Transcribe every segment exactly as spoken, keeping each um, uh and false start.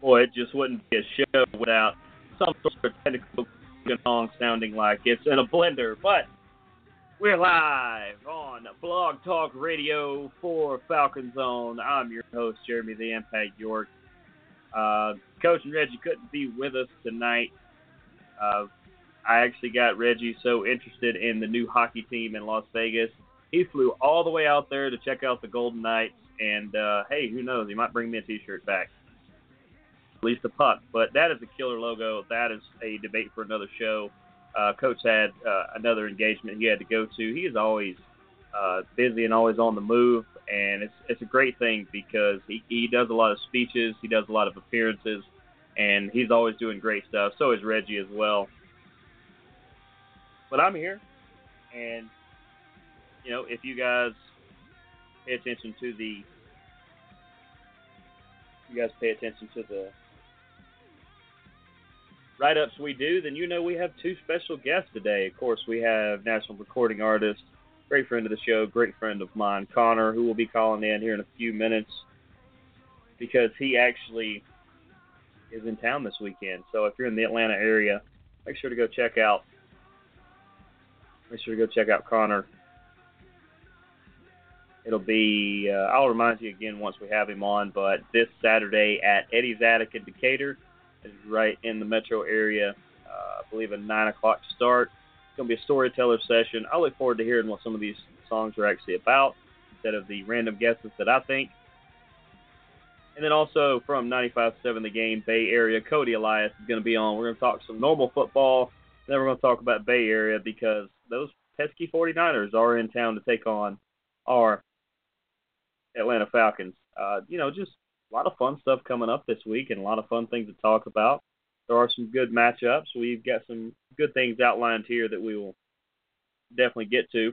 boy, it just wouldn't be a show without some sort of technical song sounding like it's in a blender. But we're live on Blog Talk Radio for Falcon Zone. I'm your host, Jeremy the Impact York. Uh, Coach and Reggie couldn't be with us tonight. Uh, I actually got Reggie so interested in the new hockey team in Las Vegas. He flew all the way out there to check out the Golden Knights. And, uh, hey, who knows? He might bring me a T-shirt back. At least a puck. But that is a killer logo. That is a debate for another show. Uh, Coach had uh, another engagement he had to go to. He is always uh, busy and always on the move. And it's it's a great thing because he, he does a lot of speeches. He does a lot of appearances. And he's always doing great stuff. So is Reggie as well. But I'm here. And, you know, if you guys pay attention to the you guys pay attention to the write-ups we do, then you know we have two special guests today. Of course, we have national recording artist, great friend of the show, great friend of mine, Connor, who will be calling in here in a few minutes because he actually is in town this weekend. So if you're in the Atlanta area, make sure to go check out make sure to go check out Connor. It'll be, uh, I'll remind you again once we have him on, but this Saturday at Eddie's Attic in Decatur is right in the metro area. Uh, I believe a nine o'clock start. It's going to be a storyteller session. I look forward to hearing what some of these songs are actually about instead of the random guesses that I think. And then also from ninety-five point seven The Game, Bay Area, Cody Elias is going to be on. We're going to talk some normal football. Then we're going to talk about Bay Area because those pesky forty-niners are in town to take on our Atlanta Falcons. Uh, you know, just a lot of fun stuff coming up this week and a lot of fun things to talk about. There are some good matchups. We've got some good things outlined here that we will definitely get to.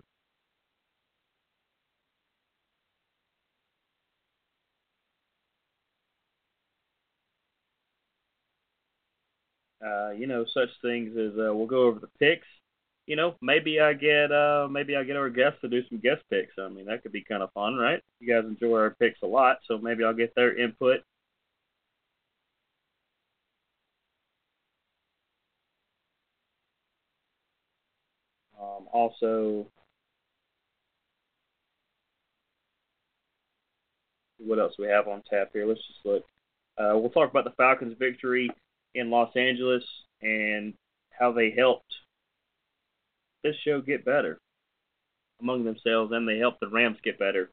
Uh, you know, such things as uh, we'll go over the picks. You know, maybe I get uh, maybe I get our guests to do some guest picks. I mean, that could be kind of fun, right? You guys enjoy our picks a lot, so maybe I'll get their input. Um, also, what else we have on tap here? Let's just look. Uh, we'll talk about the Falcons' victory in Los Angeles and how they helped this show get better among themselves, and they helped the Rams get better.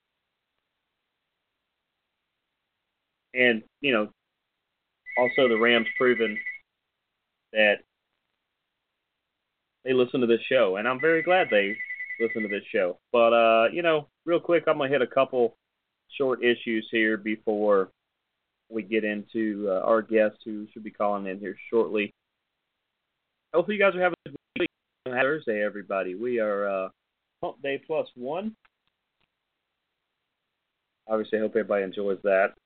And, you know, also the Rams proven that they listen to this show, and I'm very glad they listen to this show. But, uh, you know, real quick, I'm going to hit a couple short issues here before we get into uh, our guest who should be calling in here shortly. Hopefully you guys are having a good week. Thursday, everybody. We are uh, Hump Day plus one. Obviously, I hope everybody enjoys that.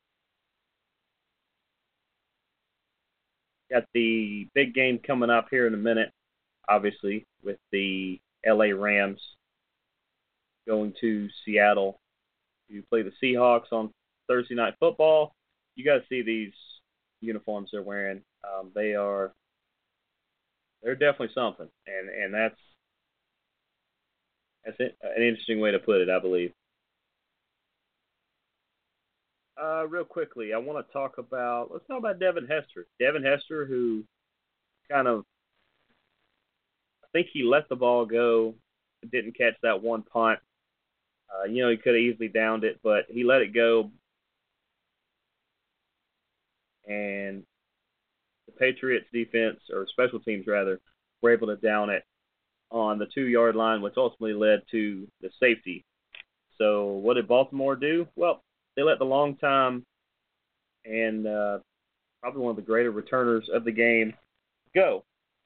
Got the big game coming up here in a minute, obviously, with the L A Rams going to Seattle to play the Seahawks on Thursday Night Football. You guys see these uniforms they're wearing. Um, they are they're definitely something, and and that's that's it, an interesting way to put it, I believe. Uh, real quickly, I want to talk about let's talk about Devin Hester. Devin Hester, who kind of I think he let the ball go, didn't catch that one punt. Uh, you know, he could have easily downed it, but he let it go. And the Patriots defense, or special teams rather, were able to down it on the two-yard line, which ultimately led to the safety. So what did Baltimore do? Well, they let the long time and uh, probably one of the greater returners of the game go.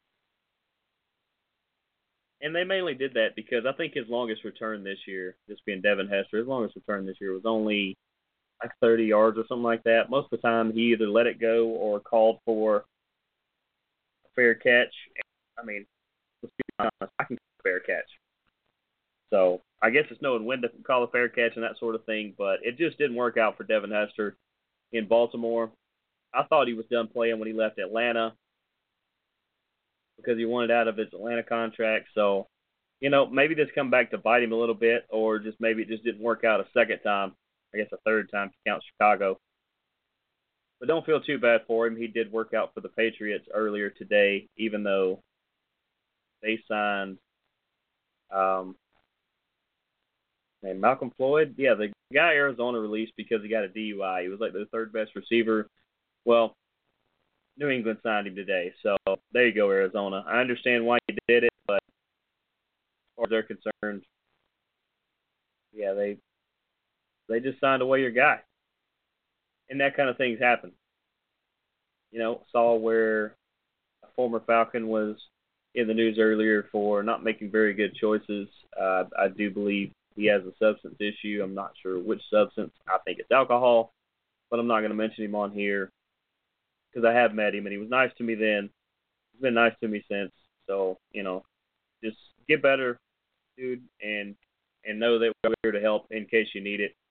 And they mainly did that because I think his longest return this year, this being Devin Hester, his longest return this year was only like thirty yards or something like that. Most of the time he either let it go or called for a fair catch. I mean, let's be honest, I can call a fair catch. So I guess it's knowing when to call a fair catch and that sort of thing, but it just didn't work out for Devin Hester in Baltimore. I thought he was done playing when he left Atlanta because he wanted out of his Atlanta contract. So, you know, maybe this come back to bite him a little bit, or just maybe it just didn't work out a second time. I guess a third time to count Chicago. But don't feel too bad for him. He did work out for the Patriots earlier today, even though they signed um, and Malcolm Floyd. Yeah, the guy Arizona released because he got a D U I. He was like the third best receiver. Well, New England signed him today. So there you go, Arizona. I understand why you did it, but as far as they're concerned, yeah, they they just signed away your guy. And that kind of things happen. You know, saw where a former Falcon was in the news earlier for not making very good choices. Uh, I do believe he has a substance issue. I'm not sure which substance. I think it's alcohol, but I'm not going to mention him on here because I have met him, and he was nice to me then. He's been nice to me since. So, you know, just get better, dude, and and know that we're here to help in case you need it.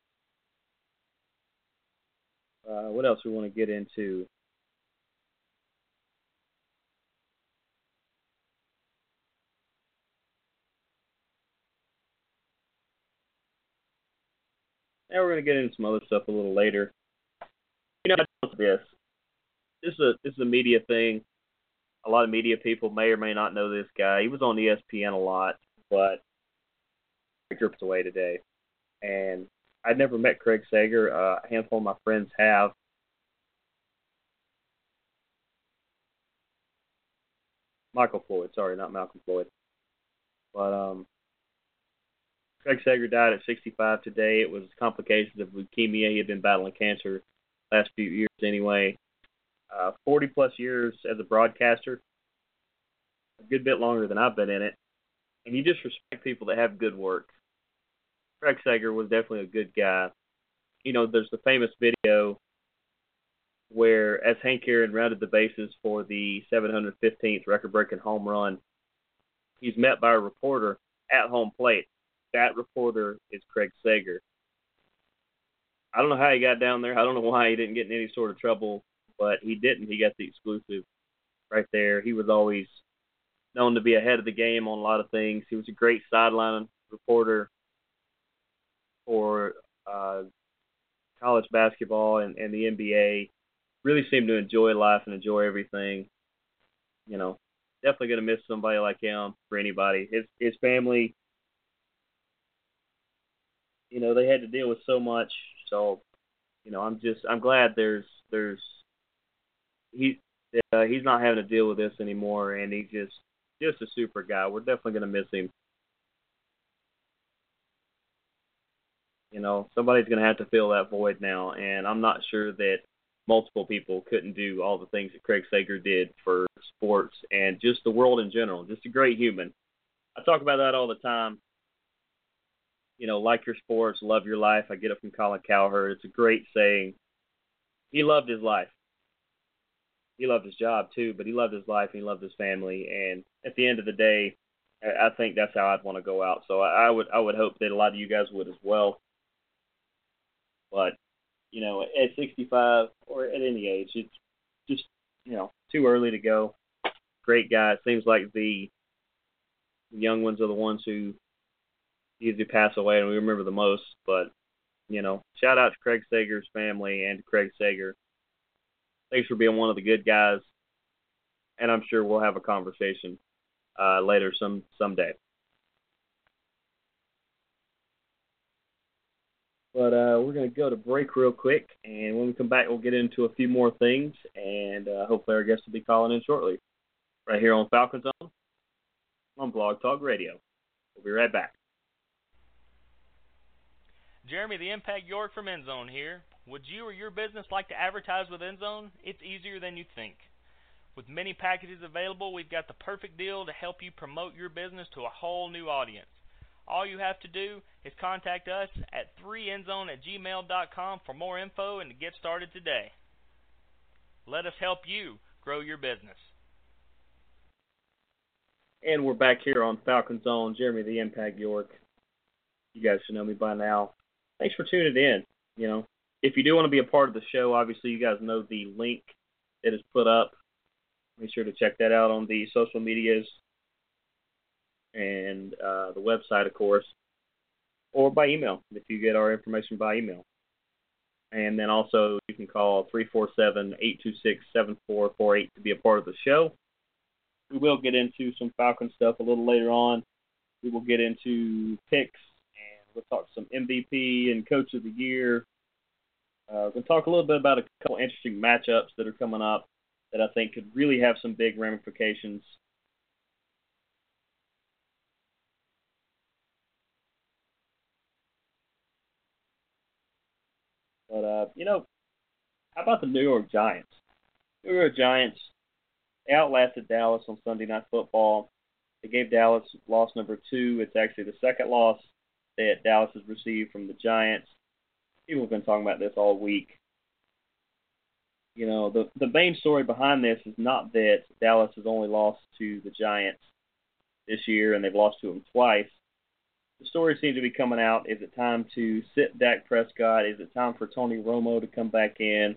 Uh, what else we want to get into? Now we're going to get into some other stuff a little later. You know, this. This is a this is a media thing. A lot of media people may or may not know this guy. He was on E S P N a lot, but he tripped away today. And I'd never met Craig Sager. Uh, a handful of my friends have. Michael Floyd, sorry, not Malcolm Floyd. But um, Craig Sager died at sixty-five today. It was complications of leukemia. He had been battling cancer last few years anyway. Uh, forty plus years as a broadcaster, a good bit longer than I've been in it. And you just respect people that have good work. Craig Sager was definitely a good guy. You know, there's the famous video where, as Hank Aaron rounded the bases for the seven hundred fifteenth record-breaking home run, he's met by a reporter at home plate. That reporter is Craig Sager. I don't know how he got down there. I don't know why he didn't get in any sort of trouble, but he didn't. He got the exclusive right there. He was always known to be ahead of the game on a lot of things. He was a great sideline reporter for uh, college basketball and, and the N B A. Really seemed to enjoy life and enjoy everything. You know, definitely going to miss somebody like him for anybody. His his family, you know, they had to deal with so much. So, you know, I'm just I'm glad there's there's he uh, he's not having to deal with this anymore, and he's just just a super guy. We're definitely going to miss him. You know, somebody's going to have to fill that void now, and I'm not sure that multiple people couldn't do all the things that Craig Sager did for sports and just the world in general. Just a great human. I talk about that all the time. You know, like your sports, love your life. I get it from Colin Cowherd. It's a great saying. He loved his life. He loved his job too, but he loved his life and he loved his family. And at the end of the day, I think that's how I'd want to go out. So I would I would hope that a lot of you guys would as well. But you know, at sixty-five or at any age, it's just, you know, too early to go. Great guy. It seems like the young ones are the ones who usually pass away and we remember the most. But, you know, shout out to Craig Sager's family and to Craig Sager. Thanks for being one of the good guys. And I'm sure we'll have a conversation uh, later some someday. But uh, we're going to go to break real quick, and when we come back, we'll get into a few more things, and uh, hopefully our guests will be calling in shortly. Right here on Falcon Zone on Blog Talk Radio. We'll be right back. Jeremy, the Impact York from Endzone here. Would you or your business like to advertise with Endzone? It's easier than you think. With many packages available, we've got the perfect deal to help you promote your business to a whole new audience. All you have to do is contact us at three endzone at gmail dot com for more info and to get started today. Let us help you grow your business. And we're back here on Falcon Zone. Jeremy the Impact York. You guys should know me by now. Thanks for tuning in. You know, if you do want to be a part of the show, obviously you guys know the link that is put up. Make sure to check that out on the social medias and uh, the website, of course, or by email if you get our information by email. And then also you can call three four seven, eight two six, seven four four eight to be a part of the show. We will get into some Falcon stuff a little later on. We will get into picks, and we'll talk some M V P and Coach of the Year. Uh, we're going to talk a little bit about a couple interesting matchups that are coming up that I think could really have some big ramifications. But, uh, you know, how about the New York Giants? New York Giants, they outlasted Dallas on Sunday Night Football. They gave Dallas loss number two. It's actually the second loss that Dallas has received from the Giants. People have been talking about this all week. You know, the, the main story behind this is not that Dallas has only lost to the Giants this year and they've lost to them twice. The story seems to be coming out. Is it time to sit Dak Prescott? Is it time for Tony Romo to come back in?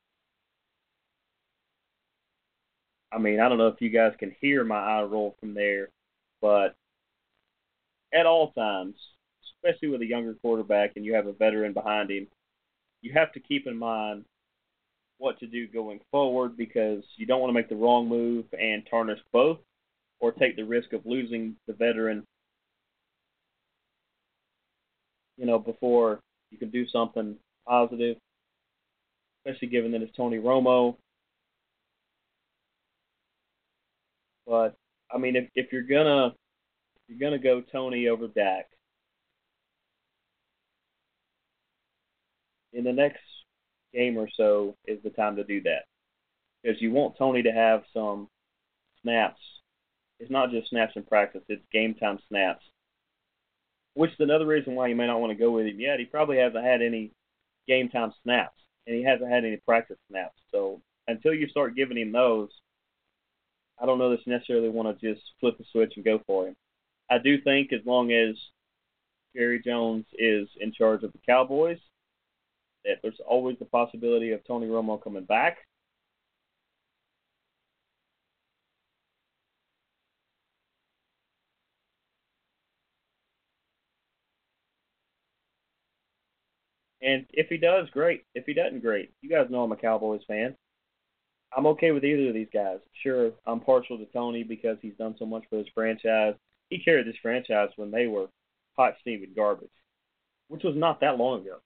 I mean, I don't know if you guys can hear my eye roll from there, but at all times, especially with a younger quarterback and you have a veteran behind him, you have to keep in mind what to do going forward because you don't want to make the wrong move and tarnish both or take the risk of losing the veteran, you know, before you can do something positive, especially given that it's Tony Romo. But I mean, if if you're gonna if you're gonna go Tony over Dak in the next game or so is the time to do that because you want Tony to have some snaps. It's not just snaps in practice; it's game time snaps. Which is another reason why you may not want to go with him yet. He probably hasn't had any game time snaps, and he hasn't had any practice snaps. So until you start giving him those, I don't know that you necessarily want to just flip the switch and go for him. I do think as long as Jerry Jones is in charge of the Cowboys, that there's always the possibility of Tony Romo coming back. And if he does, great. If he doesn't, great. You guys know I'm a Cowboys fan. I'm okay with either of these guys. Sure, I'm partial to Tony because he's done so much for this franchise. He carried this franchise when they were hot, steaming garbage, which was not that long ago.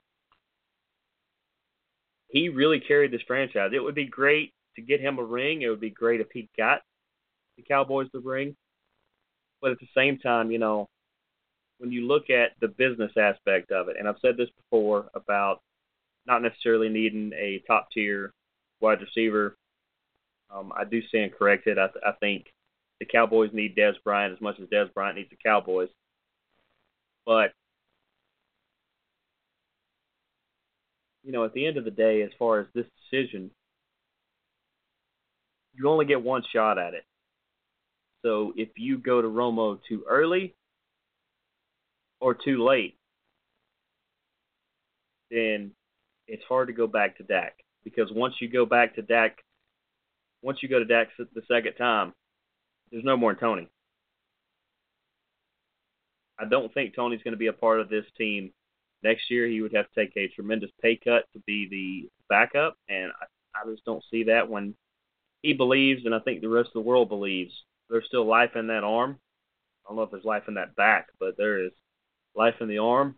He really carried this franchise. It would be great to get him a ring. It would be great if he got the Cowboys the ring. But at the same time, you know, when you look at the business aspect of it, and I've said this before about not necessarily needing a top-tier wide receiver, Um, I do stand corrected. I, th- I think the Cowboys need Dez Bryant as much as Dez Bryant needs the Cowboys. But, you know, at the end of the day, as far as this decision, you only get one shot at it. So if you go to Romo too early or too late, then it's hard to go back to Dak. Because once you go back to Dak, Once you go to Dak the second time, there's no more Tony. I don't think Tony's going to be a part of this team next year. He would have to take a tremendous pay cut to be the backup, and I, I just don't see that when he believes, and I think the rest of the world believes, there's still life in that arm. I don't know if there's life in that back, but there is life in the arm.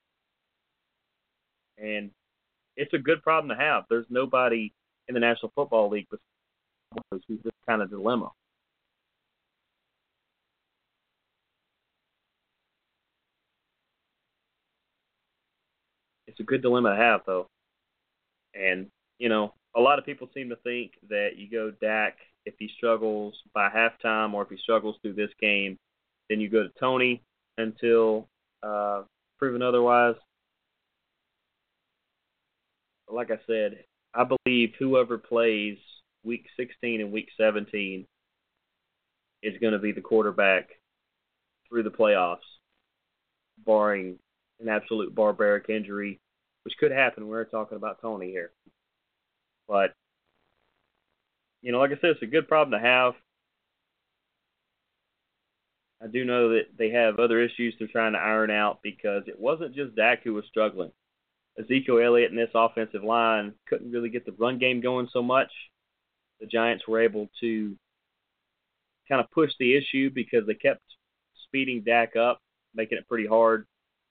And it's a good problem to have. There's nobody in the National Football League with who's this kind of dilemma. It's a good dilemma to have, though. And, you know, a lot of people seem to think that you go Dak if he struggles by halftime or if he struggles through this game, then you go to Tony until uh, proven otherwise. But like I said, I believe whoever plays week sixteen and week seventeen is going to be the quarterback through the playoffs, barring an absolute barbaric injury, which could happen. We're talking about Tony here. But, you know, like I said, it's a good problem to have. I do know that they have other issues they're trying to iron out because it wasn't just Dak who was struggling. Ezekiel Elliott and this offensive line couldn't really get the run game going so much. The Giants were able to kind of push the issue because they kept speeding Dak up, making it pretty hard.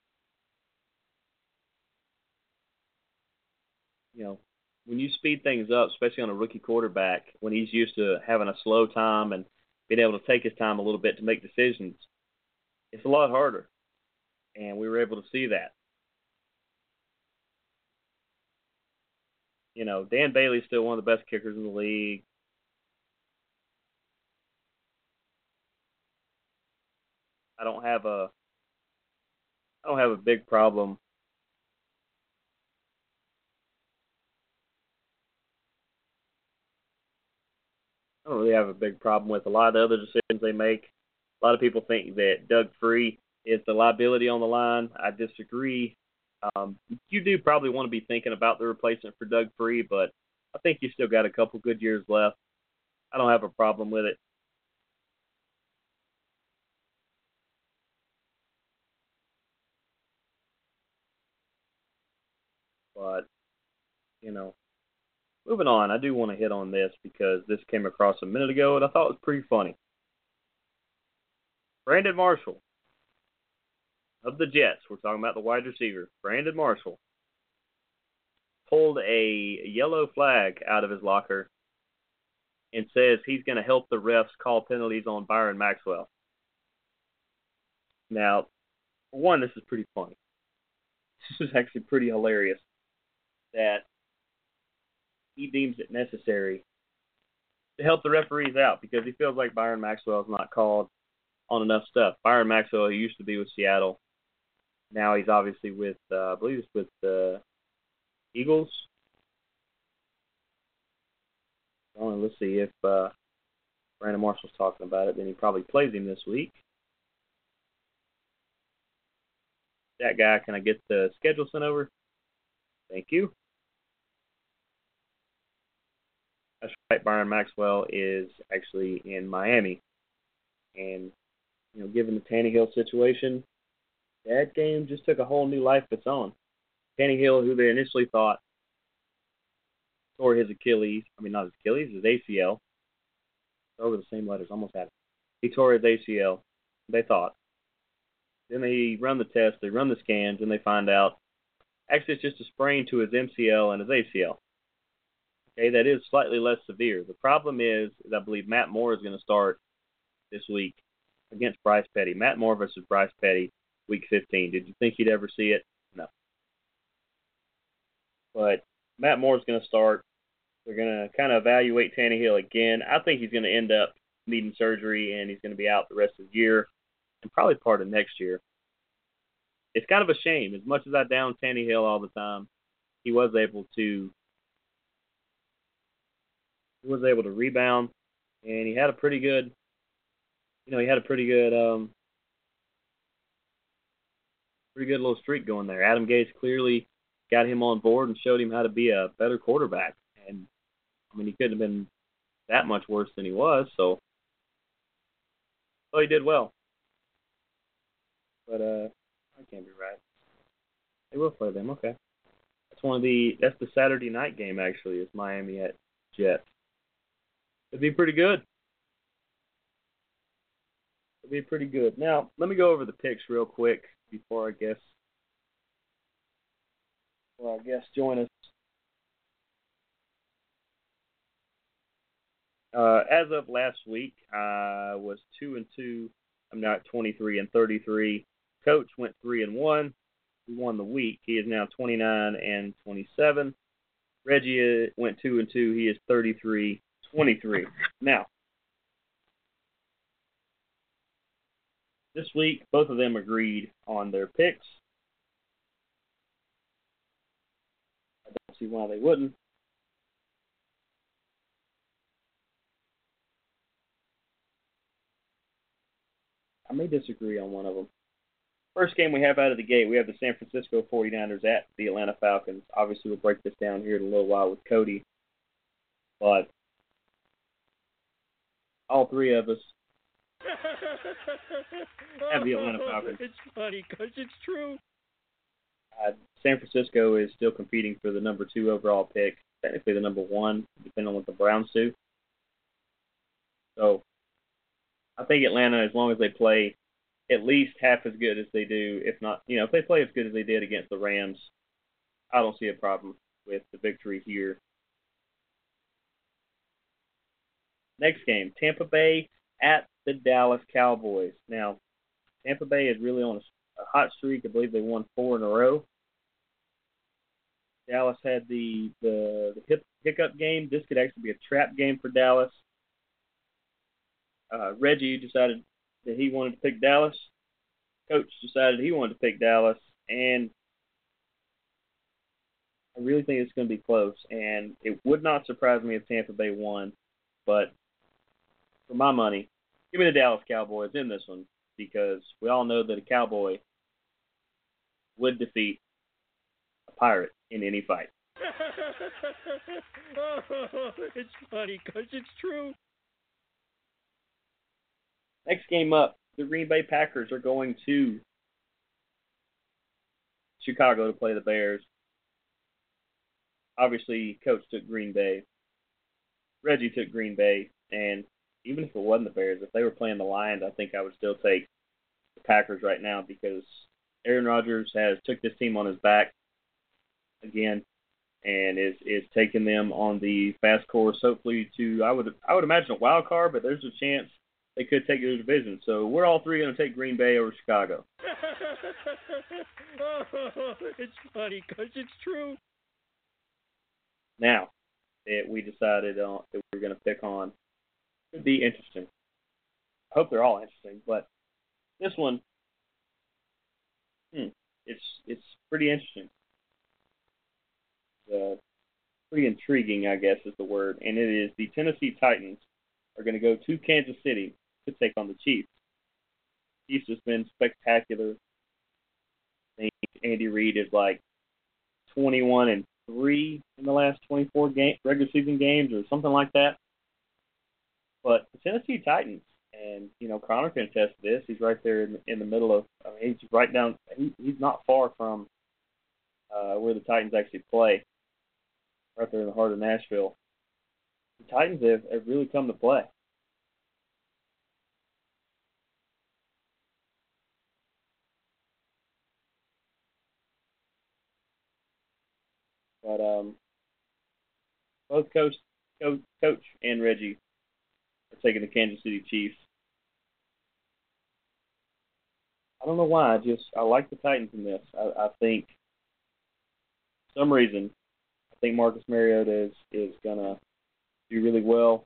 You know, when you speed things up, especially on a rookie quarterback, when he's used to having a slow time and being able to take his time a little bit to make decisions, it's a lot harder. And we were able to see that. You know, Dan Bailey's still one of the best kickers in the league. I don't have a I don't have a big problem I don't really have a big problem with a lot of the other decisions they make. A lot of people think that Doug Free is the liability on the line. I disagree. Um, you do probably want to be thinking about the replacement for Doug Free, but I think you still got a couple good years left. I don't have a problem with it. But, you know, moving on, I do want to hit on this because this came across a minute ago and I thought it was pretty funny. Brandon Marshall of the Jets, we're talking about the wide receiver, Brandon Marshall, pulled a yellow flag out of his locker and says he's going to help the refs call penalties on Byron Maxwell. Now, for one, this is pretty funny. This is actually pretty hilarious that he deems it necessary to help the referees out because he feels like Byron Maxwell is not called on enough stuff. Byron Maxwell, he used to be with Seattle. Now he's obviously with, uh, I believe it's with the Eagles. Well, let's see if uh, Brandon Marshall's talking about it. Then he probably plays him this week. That guy, can I get the schedule sent over? Thank you. That's right. Byron Maxwell is actually in Miami. And, you know, given the Tannehill situation, that game just took a whole new life of its own. Tannehill, who they initially thought tore his Achilles, I mean, not his Achilles, his A C L. Over the same letters, almost had it. He tore his A C L, they thought. Then they run the test, they run the scans, and they find out actually it's just a sprain to his M C L and his A C L. Okay, that is slightly less severe. The problem is, is I believe Matt Moore is going to start this week against Bryce Petty. Matt Moore versus Bryce Petty, week fifteen. Did you think you'd ever see it? No. But Matt Moore's going to start. They're going to kind of evaluate Tannehill again. I think he's going to end up needing surgery, and he's going to be out the rest of the year and probably part of next year. It's kind of a shame. As much as I down Tannehill all the time, he was able to he was able to rebound, and he had a pretty good, you know, he had a pretty good, um, pretty good little streak going there. Adam Gase clearly got him on board and showed him how to be a better quarterback. And I mean, he couldn't have been that much worse than he was. So, so he did well. But uh, I can't be right. They will play them. Okay. That's one of the. That's the Saturday night game. Actually, is Miami at Jets. It'd be pretty good. It'd be pretty good. Now, let me go over the picks real quick before I guess. Well, I guess join us. Uh, as of last week, I was two and two. I'm now at twenty-three and thirty-three. Coach went three and one. He won the week. He is now twenty-nine and twenty-seven. Reggie went two and two. He is thirty-three twenty-three. Now, this week, both of them agreed on their picks. I don't see why they wouldn't. I may disagree on one of them. first game we have out of the gate, we have the San Francisco forty-niners at the Atlanta Falcons. Obviously, we'll break this down here in a little while with Cody. But all three of us have the Atlanta Falcons. It's funny because it's true. Uh, San Francisco is still competing for the number two overall pick, technically the number one, depending on what the Browns do. So I think Atlanta, as long as they play at least half as good as they do, if not, you know, if they play as good as they did against the Rams, I don't see a problem with the victory here. Next game, Tampa Bay at the Dallas Cowboys. Now, Tampa Bay is really on a, a hot streak. I believe they won four in a row. Dallas had the the, the hip, hiccup game. This could actually be a trap game for Dallas. Uh, Reggie decided that he wanted to pick Dallas. Coach decided he wanted to pick Dallas. And I really think it's going to be close. And it would not surprise me if Tampa Bay won. But for my money, give me the Dallas Cowboys in this one, because we all know that a Cowboy would defeat a Pirate in any fight. Oh, it's funny because it's true. Next game up, the Green Bay Packers are going to Chicago to play the Bears. Obviously, Coach took Green Bay. Reggie took Green Bay. And even if it wasn't the Bears, if they were playing the Lions, I think I would still take the Packers right now, because Aaron Rodgers has took this team on his back again and is is taking them on the fast course, hopefully to I would I would imagine a wild card, but there's a chance they could take the division. So we're all three going to take Green Bay over Chicago. Oh, it's funny because it's true. Now that we decided uh, that we we're going to pick on, could be interesting. I hope they're all interesting, but this one, hmm, it's it's pretty interesting. Uh, pretty intriguing, I guess, is the word. And it is the Tennessee Titans are going to go to Kansas City to take on the Chiefs. Chiefs has been spectacular. I think Andy Reid is like twenty-one and three in the last twenty-four game, regular season games or something like that. But the Tennessee Titans, and, you know, Connor can attest to this. He's right there in, in the middle of, I mean, he's right down, he, he's not far from uh, where the Titans actually play, right there in the heart of Nashville. The Titans have, have really come to play. But um, both coach, coach, coach and Reggie are taking the Kansas City Chiefs. I don't know why. I just I like the Titans in this. I, I think for some reason I think Marcus Mariota is is gonna do really well,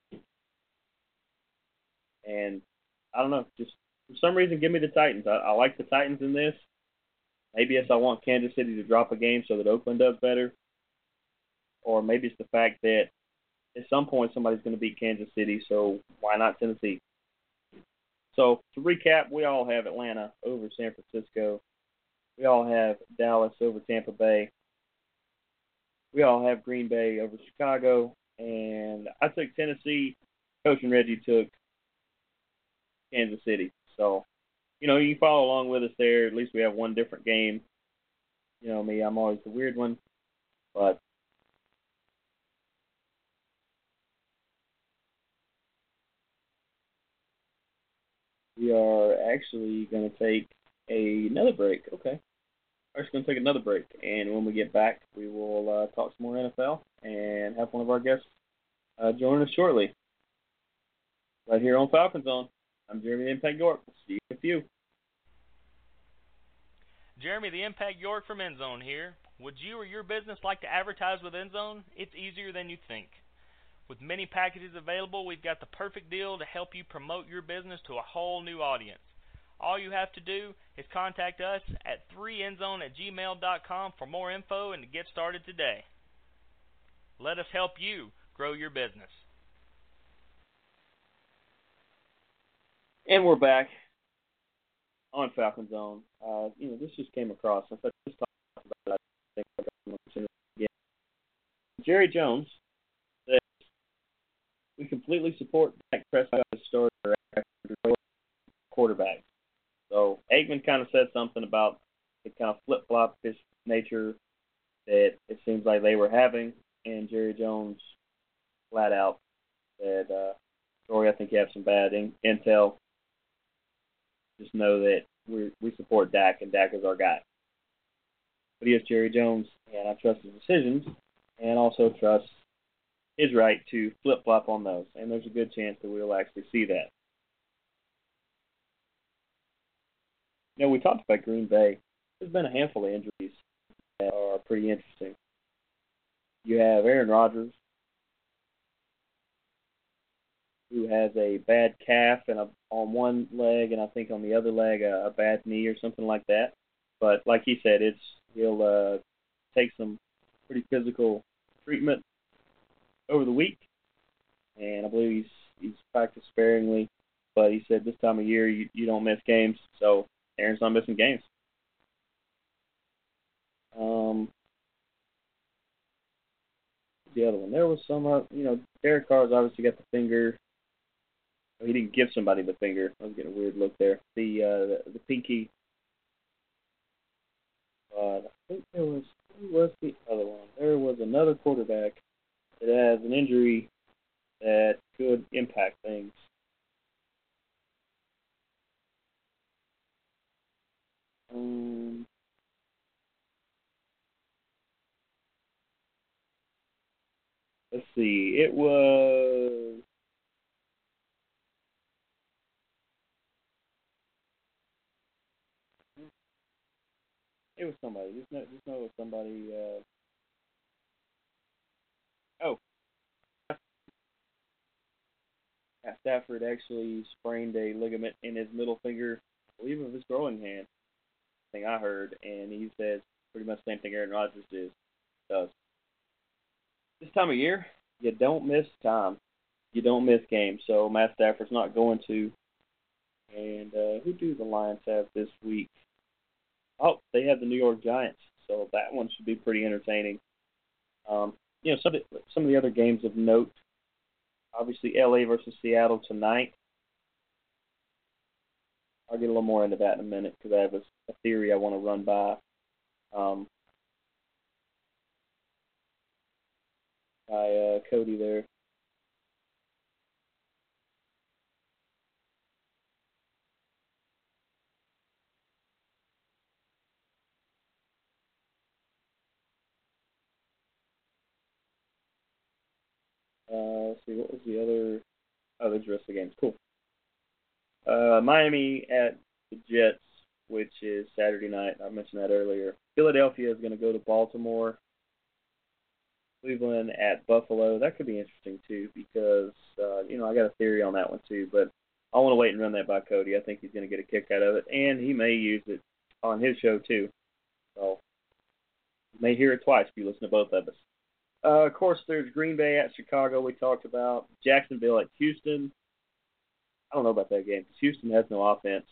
and I don't know. Just for some reason, give me the Titans. I, I like the Titans in this. Maybe it's I want Kansas City to drop a game so that Oakland does better, or maybe it's the fact that at some point somebody's going to beat Kansas City, so why not Tennessee? So to recap, we all have Atlanta over San Francisco. We all have Dallas over Tampa Bay. We all have Green Bay over Chicago. And I took Tennessee. Coach and Reggie took Kansas City. So, you know, you can follow along with us there. At least we have one different game. You know me, I'm always the weird one. But we are actually going to take a, another break. Okay. We're just going to take another break. And when we get back, we will uh, talk some more N F L and have one of our guests uh, join us shortly. Right here on Falcon Zone. I'm Jeremy the Impact York. We'll see you in a few. Jeremy the Impact York from Endzone here. Would you or your business like to advertise with Endzone? It's easier than you think. With many packages available, we've got the perfect deal to help you promote your business to a whole new audience. All you have to do is contact us at three endzone at gmail dot com for more info and to get started today. Let us help you grow your business. And we're back. on Falcon Zone. Uh, you know, this just came across. I thought this talked about it. I think I got to mention it again. Jerry Jones said, "We completely support Dak Prescott as starter after quarterback." So Aikman kind of said something about the kind of flip-flop this nature that it seems like they were having, and Jerry Jones flat out said, uh, "Sorry, I think you have some bad in- intel. Just know that we we support Dak, and Dak is our guy." But he is Jerry Jones, and I trust his decisions, and also trust his right to flip-flop on those. And there's a good chance that we'll actually see that. You know, we talked about Green Bay. There's been a handful of injuries that are pretty interesting. You have Aaron Rodgers, who has a bad calf and a, on one leg, and I think on the other leg a, a bad knee or something like that. But like he said, it's he'll uh, take some pretty physical treatment over the week, and I believe he's he's practiced sparingly. But he said this time of year you, you don't miss games, so Aaron's not missing games. Um, the other one, there was some, uh, you know, Derek Carr's obviously got the finger. He didn't give somebody the finger. I was getting a weird look there. The uh, the, the pinky. But I think there was who was the other one? There was another quarterback that has an injury that could impact things. Um, let's see. It was. It was somebody. Just know, just know it was somebody. Uh, oh, Matt Stafford actually sprained a ligament in his middle finger, I believe of his throwing hand. Thing I heard, and he says pretty much the same thing Aaron Rodgers is, does. This time of year, you don't miss time. You don't miss games. So Matt Stafford's not going to. And uh, who do the Lions have this week? Oh, they have the New York Giants. So that one should be pretty entertaining. Um, you know, some of, the, some of the other games of note, obviously L A versus Seattle tonight. I'll get a little more into that in a minute because I have a, a theory I want to run by. Um, by uh, Cody there. Uh, let's see, what was the other? Oh, there's the rest of the games. Cool. Uh, Miami at the Jets, which is Saturday night. I mentioned that earlier. Philadelphia is going to go to Baltimore. Cleveland at Buffalo. That could be interesting, too, because, uh, you know, I got a theory on that one, too. But I want to wait and run that by Cody. I think he's going to get a kick out of it, and he may use it on his show, too. So you may hear it twice if you listen to both of us. Uh, of course, there's Green Bay at Chicago we talked about. Jacksonville at Houston. I don't know about that game because Houston has no offense.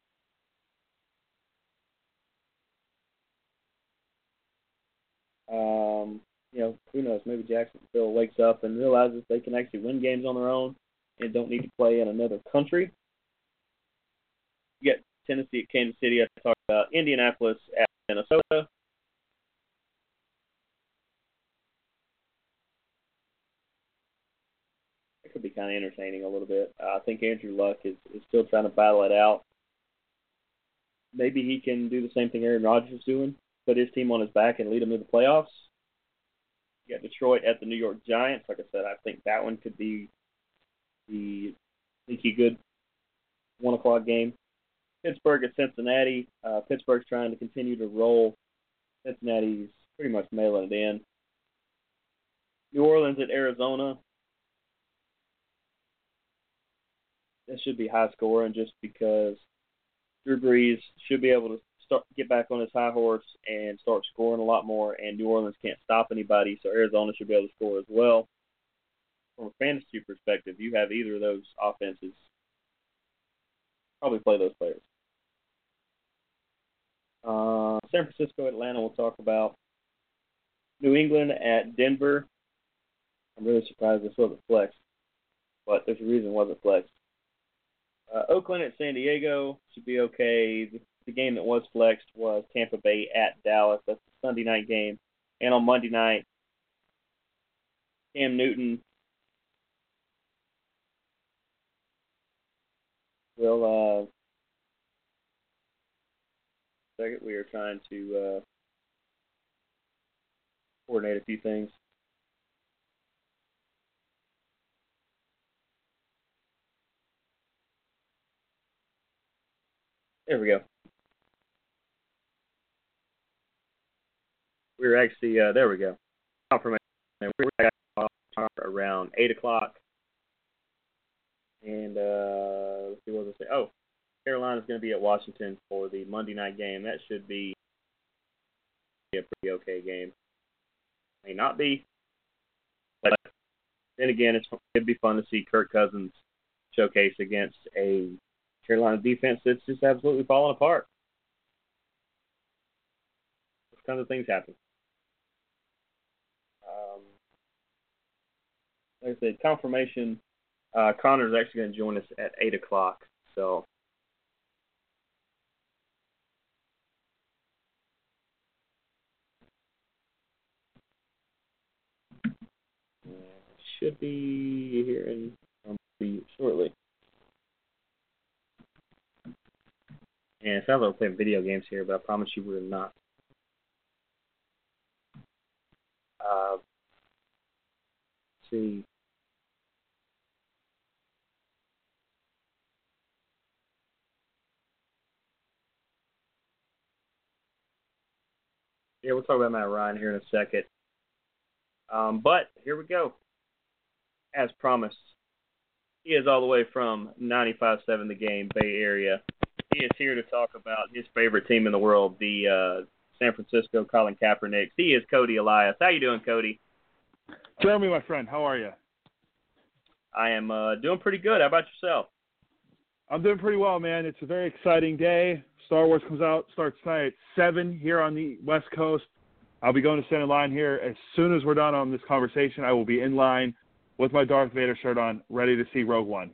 Um, you know, who knows? Maybe Jacksonville wakes up and realizes they can actually win games on their own and don't need to play in another country. You got Tennessee at Kansas City. I talked about Indianapolis at Minnesota. It could be kind of entertaining a little bit. Uh, I think Andrew Luck is, is still trying to battle it out. Maybe he can do the same thing Aaron Rodgers is doing, put his team on his back and lead them to the playoffs. You got Detroit at the New York Giants. Like I said, I think that one could be the sneaky good one o'clock game. Pittsburgh at Cincinnati. Uh, Pittsburgh's trying to continue to roll. Cincinnati's pretty much mailing it in. New Orleans at Arizona. That should be high scoring just because Drew Brees should be able to start get back on his high horse and start scoring a lot more, and New Orleans can't stop anybody, so Arizona should be able to score as well. From a fantasy perspective, you have either of those offenses. Probably play those players. Uh, San Francisco, Atlanta, we'll talk about. New England at Denver. I'm really surprised this wasn't flexed, but there's a reason it wasn't flexed. Uh, Oakland at San Diego should be okay. The, the game that was flexed was Tampa Bay at Dallas. That's the Sunday night game. And on Monday night, Cam Newton will, uh, second, we are trying to uh, coordinate a few things. There we go. We were actually, uh, there we go. Confirmation. We were around eight o'clock. And, uh, let's see what was I say. Oh, Carolina's going to be at Washington for the Monday night game. That should be a pretty okay game. May not be. But then again, it's, it'd be fun to see Kirk Cousins showcase against a Carolina defense that's just absolutely falling apart. Those kinds of things happen. Um, like I said, confirmation. Uh, Connor's actually going to join us at eight o'clock. So, uh, should be here in um, shortly. And it sounds like we're playing video games here, but I promise you we're not. Uh, let's see. Yeah, we'll talk about Matt Ryan here in a second. Um, but here we go. As promised, he is all the way from ninety-five point seven The Game, Bay Area. He is here to talk about his favorite team in the world, the uh, San Francisco Colin Kaepernick. He is Cody Elias. How you doing, Cody? Jeremy, my friend, how are you? I am uh, doing pretty good. How about yourself? I'm doing pretty well, man. It's a very exciting day. Star Wars comes out, starts tonight at seven here on the West Coast. I'll be going to stand in line here. As soon as we're done on this conversation, I will be in line with my Darth Vader shirt on, ready to see Rogue One.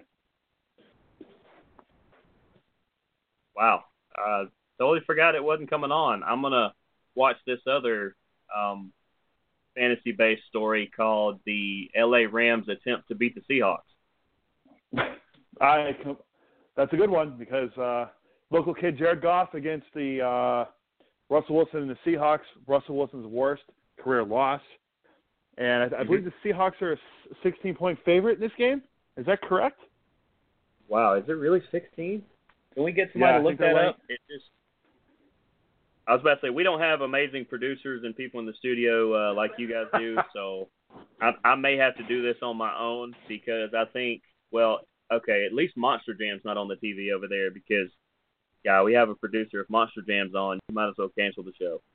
Wow. Uh, totally forgot it wasn't coming on. I'm going to watch this other um, fantasy-based story called the L A Rams Attempt to Beat the Seahawks. I That's a good one because uh, local kid Jared Goff against the uh, Russell Wilson and the Seahawks. Russell Wilson's worst career loss. And I, I mm-hmm. believe the Seahawks are a sixteen-point favorite in this game. Is that correct? Wow, is it really sixteen? Can we get somebody yeah, to look that right. up? It just, I was about to say, we don't have amazing producers and people in the studio uh, like you guys do, so I, I may have to do this on my own because I think, well, okay, at least Monster Jam's not on the T V over there because, yeah, we have a producer. If Monster Jam's on, you might as well cancel the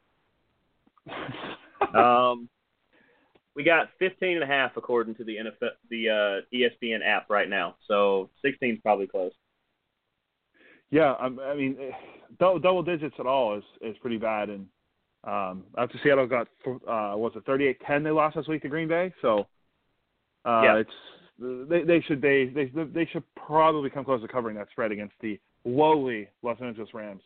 show. um, we got fifteen and a half according to the N F L, the uh, E S P N app right now, so sixteen is probably close. Yeah, I mean, double, double digits at all is, is pretty bad. And um, after Seattle got, uh, was it thirty-eight ten they lost last week to Green Bay? So uh, yeah. it's they, they should they, they they should probably come close to covering that spread against the lowly Los Angeles Rams.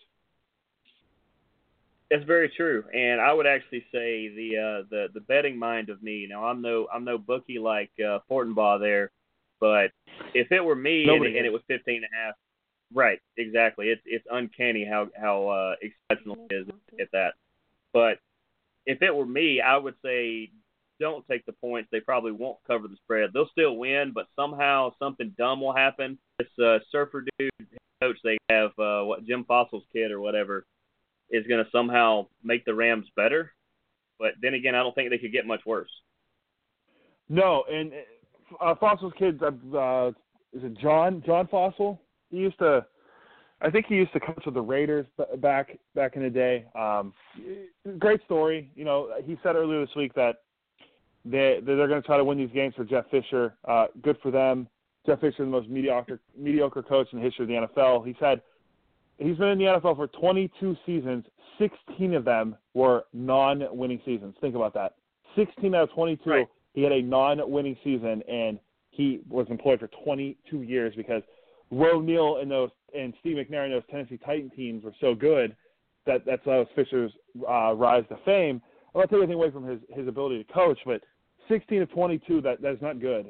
That's very true, and I would actually say the uh, the the betting mind of me. Now I'm no I'm no bookie like uh, Fortenbaugh there, but if it were me and it, and it was fifteen and a half. Right, exactly. It's it's uncanny how how uh, exceptional it is at that. But if it were me, I would say don't take the points. They probably won't cover the spread. They'll still win, but somehow something dumb will happen. This uh, surfer dude coach they have, uh, what Jim Fossil's kid or whatever, is going to somehow make the Rams better. But then again, I don't think they could get much worse. No, and uh, Fossil's kid, uh, is it John John Fossil? He used to, I think he used to coach with the Raiders back back in the day. Um, great story. You know, he said earlier this week that they they're going to try to win these games for Jeff Fisher. Uh, good for them. Jeff Fisher, the most mediocre mediocre coach in the history of the N F L. He said he's been in the N F L for twenty-two seasons, sixteen of them were non-winning seasons. Think about that. sixteen out of twenty-two, right. He had a non-winning season, and he was employed for twenty-two years because Roe Neal and those and Steve McNair and those Tennessee Titan teams were so good that that's how Fisher's uh, rise to fame. I'm not taking anything away from his, his ability to coach, but sixteen of twenty-two, that that's not good.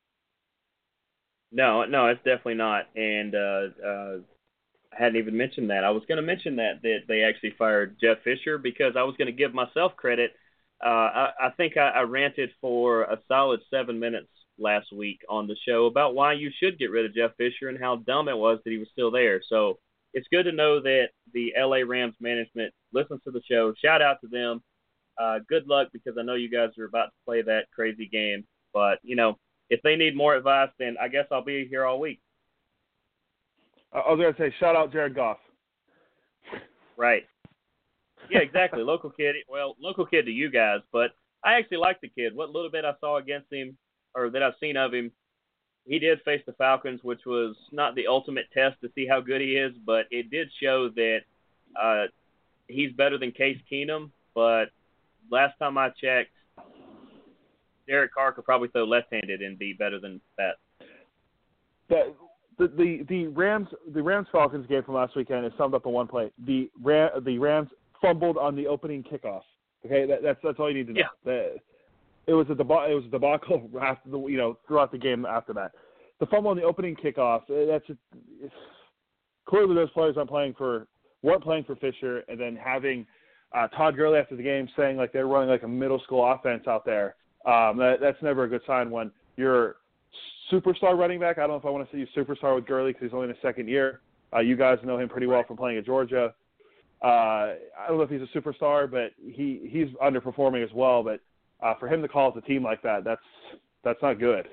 No, no, it's definitely not. And uh, uh, I hadn't even mentioned that. I was going to mention that that they actually fired Jeff Fisher because I was going to give myself credit. Uh, I, I think I, I ranted for a solid seven minutes last week on the show about why you should get rid of Jeff Fisher and how dumb it was that he was still there. So it's good to know that the L A Rams management listens to the show. Shout out to them. Uh, good luck because I know you guys are about to play that crazy game. But, you know, if they need more advice, then I guess I'll be here all week. I was going to say, shout out Jared Goff. Right. Yeah, exactly. Local kid. Well, local kid to you guys, but I actually like the kid. What little bit I saw against him or that I've seen of him, he did face the Falcons, which was not the ultimate test to see how good he is, but it did show that uh, he's better than Case Keenum. But last time I checked, Derek Carr could probably throw left-handed and be better than that. The the the, the Rams the Rams Falcons game from last weekend is summed up in one play. The Ram, the Rams fumbled on the opening kickoff. Okay, that, that's that's all you need to know. Yeah. The, it was a debacle. It was a debacle after the you know throughout the game after that. The fumble on the opening kickoff. That's a, it's, clearly those players aren't playing for weren't playing for Fisher, and then having uh, Todd Gurley after the game saying like they're running like a middle school offense out there. Um, that, that's never a good sign when you're superstar running back. I don't know if I want to see you superstar with Gurley because he's only in his second year. Uh, you guys know him pretty well from playing at Georgia. Uh, I don't know if he's a superstar, but he, he's underperforming as well. But uh, for him to call it a team like that, that's that's not good.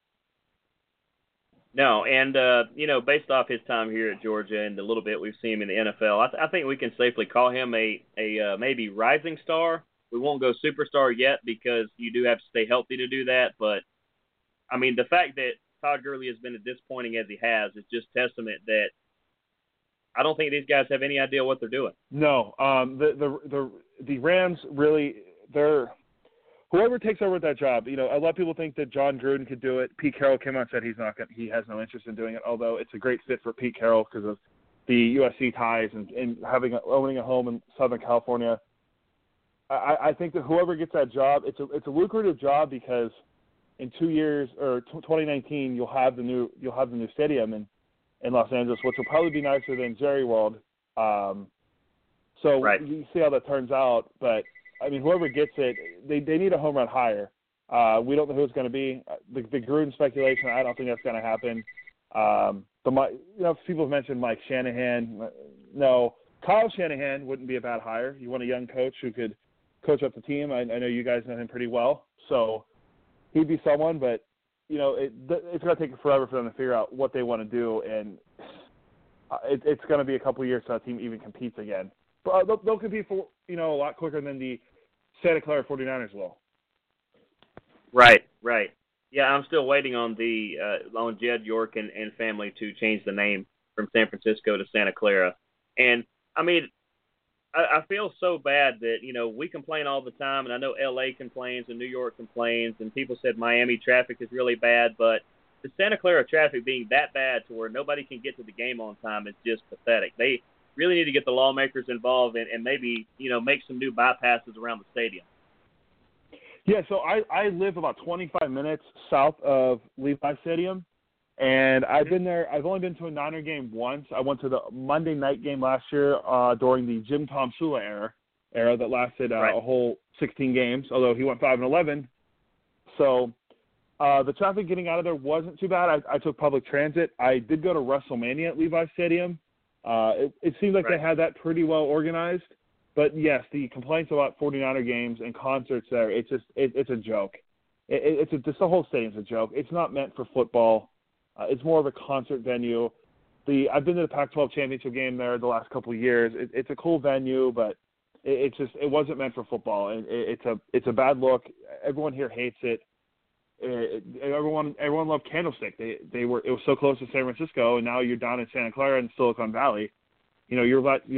No, and, uh, you know, based off his time here at Georgia and the little bit we've seen him in the N F L, I, th- I think we can safely call him a, a uh, maybe rising star. We won't go superstar yet because you do have to stay healthy to do that. But, I mean, the fact that Todd Gurley has been as disappointing as he has is just testament that I don't think these guys have any idea what they're doing. No, um, the, the the the Rams really they're whoever takes over that job. You know, a lot of people think that John Gruden could do it. Pete Carroll came out and said he's not going, he has no interest in doing it. Although it's a great fit for Pete Carroll because of the U S C ties and, and having a, owning a home in Southern California. I, I think that whoever gets that job, it's a it's a lucrative job because in two years or twenty nineteen you'll have the new you'll have the new stadium in, in Los Angeles, which will probably be nicer than Jerry World. Um, so right. you see how that turns out. But I mean, whoever gets it, they they need a home run hire. Uh, we don't know who it's going to be. The, the Gruden speculation, I don't think that's going to happen. Um, the you know people have mentioned Mike Shanahan. No, Kyle Shanahan wouldn't be a bad hire. You want a young coach who could coach up the team. I, I know you guys know him pretty well, so he'd be someone. But you know, it, it's going to take forever for them to figure out what they want to do, and it, it's going to be a couple of years till that team even competes again. But uh, they'll, they'll compete for you know a lot quicker than the Santa Clara forty-niners will. Right, right. Yeah, I'm still waiting on the uh, on Jed York and, and family to change the name from San Francisco to Santa Clara, and I mean. I feel so bad that, you know, we complain all the time, and I know L A complains and New York complains, and people said Miami traffic is really bad, but the Santa Clara traffic being that bad to where nobody can get to the game on time is just pathetic. They really need to get the lawmakers involved and, and maybe, you know, make some new bypasses around the stadium. Yeah, so I, I live about twenty-five minutes south of Levi Stadium, and I've been there. I've only been to a Niner game once. I went to the Monday night game last year uh, during the Jim Tom Sula era, era that lasted uh, right. a whole sixteen games, although he went five and eleven. So uh, the traffic getting out of there wasn't too bad. I, I took public transit. I did go to WrestleMania at Levi Stadium. Uh, it, it seemed like right. they had that pretty well organized. But, yes, the complaints about forty-niner games and concerts there, it's just it, it's a joke. It, it, it's a, just the whole stadium's a joke. It's not meant for football. Uh, it's more of a concert venue. The I've been to the Pac twelve championship game there the last couple of years. It, it's a cool venue, but it, it's just it wasn't meant for football. It, it, it's a it's a bad look. Everyone here hates it. It, everyone everyone loved Candlestick. They they were it was so close to San Francisco, and now you're down in Santa Clara in Silicon Valley. You know you're you're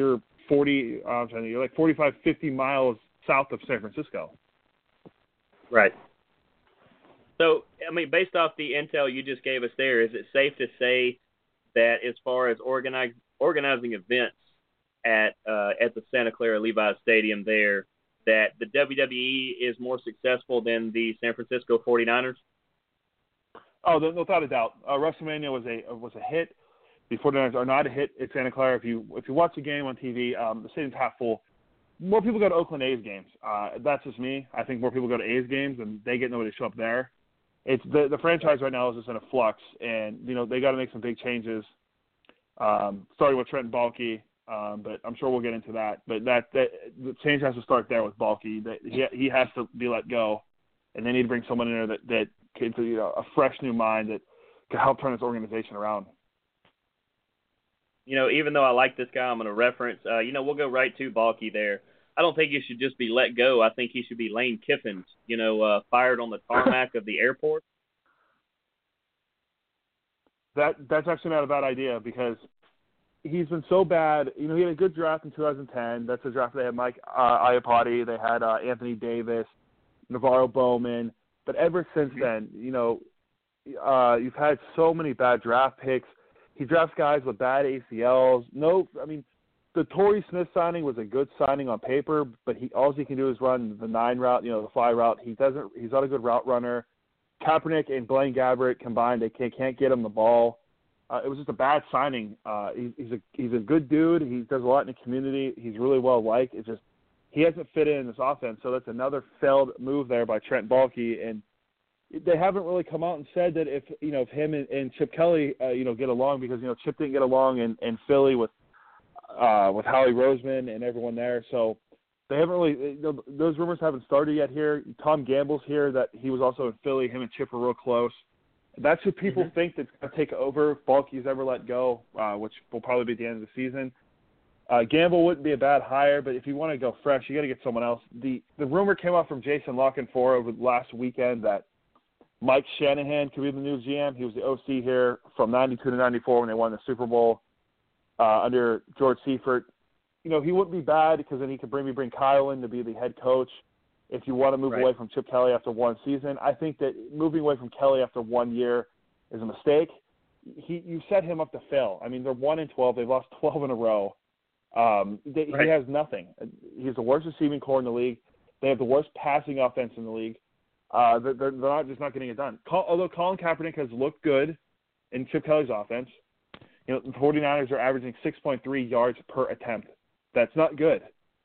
forty, uh, I'm trying to, you're like forty-five, fifty miles south of San Francisco. Right. So, I mean, based off the intel you just gave us there, is it safe to say that as far as organize, organizing events at uh, at the Santa Clara Levi's Stadium there, that the W W E is more successful than the San Francisco forty-niners? Oh, no, without a doubt. Uh, WrestleMania was a was a hit. The forty-niners are not a hit at Santa Clara. If you if you watch the game on T V, um, the stadium's half full. More people go to Oakland A's games. Uh, that's just me. I think more people go to A's games, and they get nobody to show up there. It's the the franchise right now is just in a flux, and you know they got to make some big changes. Um, starting with Trent Baalke, um, but I'm sure we'll get into that. But that, that the change has to start there with Baalke. That he he has to be let go, and they need to bring someone in there that that can, you know, a fresh new mind that can help turn this organization around. You know, even though I like this guy, I'm going to reference. Uh, you know, we'll go right to Baalke there. I don't think he should just be let go. I think he should be Lane Kiffin, you know, uh, fired on the tarmac of the airport. That that's actually not a bad idea because he's been so bad. You know, he had a good draft in two thousand ten. That's a draft they had Mike uh, Iapati. They had uh, Anthony Davis, Navarro Bowman. But ever since then, you know, uh, you've had so many bad draft picks. He drafts guys with bad A C Ls. No, I mean, the Torrey Smith signing was a good signing on paper, but he all he can do is run the nine route, you know, the fly route. He doesn't. He's not a good route runner. Kaepernick and Blaine Gabbert combined, they can't, can't get him the ball. Uh, it was just a bad signing. Uh, he, he's a he's a good dude. He does a lot in the community. He's really well liked. It's just he hasn't fit in this offense. So that's another failed move there by Trent Baalke. And they haven't really come out and said that if you know if him and, and Chip Kelly uh, you know get along, because you know Chip didn't get along in, in Philly with uh, with Howie Roseman and everyone there. So they haven't really you know, those rumors haven't started yet here. Tom Gamble's here that he was also in Philly. Him and Chip were real close. That's who people mm-hmm. think that's going to take over if Baalke's ever let go, uh, which will probably be at the end of the season. Uh, Gamble wouldn't be a bad hire, but if you want to go fresh, you got to get someone else. The the rumor came out from Jason La Canfora over last weekend that Mike Shanahan could be the new G M. He was the O C here from ninety-two to ninety-four when they won the Super Bowl uh, under George Seifert. You know, he wouldn't be bad because then he could bring me bring Kyle in to be the head coach. If you want to move right. away from Chip Kelly after one season, I think that moving away from Kelly after one year is a mistake. He, you set him up to fail. I mean, they're one and twelve. They've lost twelve in a row. Um, they, right. He has nothing. He's the worst receiving core in the league. They have the worst passing offense in the league. Uh, they're, they're not just not getting it done. Col- although Colin Kaepernick has looked good in Chip Kelly's offense, you know, the forty-niners are averaging six point three yards per attempt. That's not good.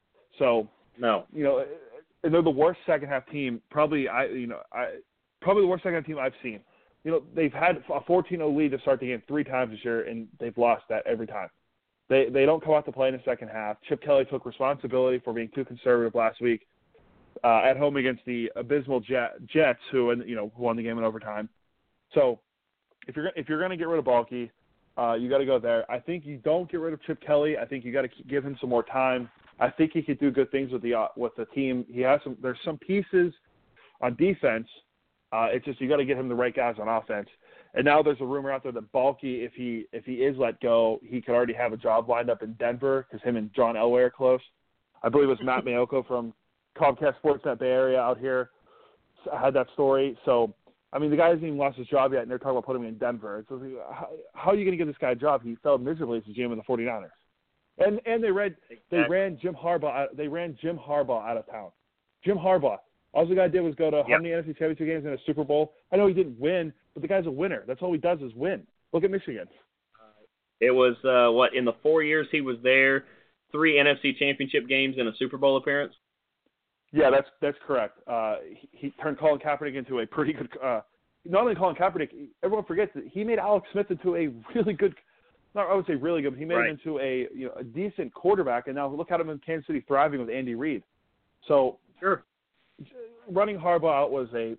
So, no, you know. And they're the worst second half team, probably I you know I probably the worst second half team I've seen. You know, they've had a fourteen oh lead to start the game three times this year, and they've lost that every time. They they don't come out to play in the second half. Chip Kelly took responsibility for being too conservative last week uh, at home against the abysmal Jet, Jets, who you know who won the game in overtime. So if you're if you're going to get rid of Baalke, uh, you got to go there. I think you don't get rid of Chip Kelly. I think you got to give him some more time. I think he could do good things with the uh, with the team. He has some. There's some pieces on defense. Uh, it's just you got to get him the right guys on offense. And now there's a rumor out there that Baalke, if he if he is let go, he could already have a job lined up in Denver because him and John Elway are close. I believe it was Matt Mayoko from Comcast Sportsnet Bay Area out here had that story. So I mean, the guy hasn't even lost his job yet, and they're talking about putting him in Denver. It's like, how, how are you going to give this guy a job? He failed miserably as a G M of the forty-niners. And and they read exactly. they ran Jim Harbaugh out, they ran Jim Harbaugh out of town. Jim Harbaugh. All the guy did was go to yep. how many N F C Championship games and a Super Bowl? I know he didn't win, but the guy's a winner. That's all he does is win. Look at Michigan. It was uh, what in the four years he was there, three N F C Championship games and a Super Bowl appearance. Yeah, that's that's correct. Uh, he, he turned Colin Kaepernick into a pretty good. Uh, not only Colin Kaepernick, everyone forgets that he made Alex Smith into a really good. Not I would say really good, but he made right. him into a you know a decent quarterback, and now look at him in Kansas City thriving with Andy Reid. So sure, running Harbaugh out was a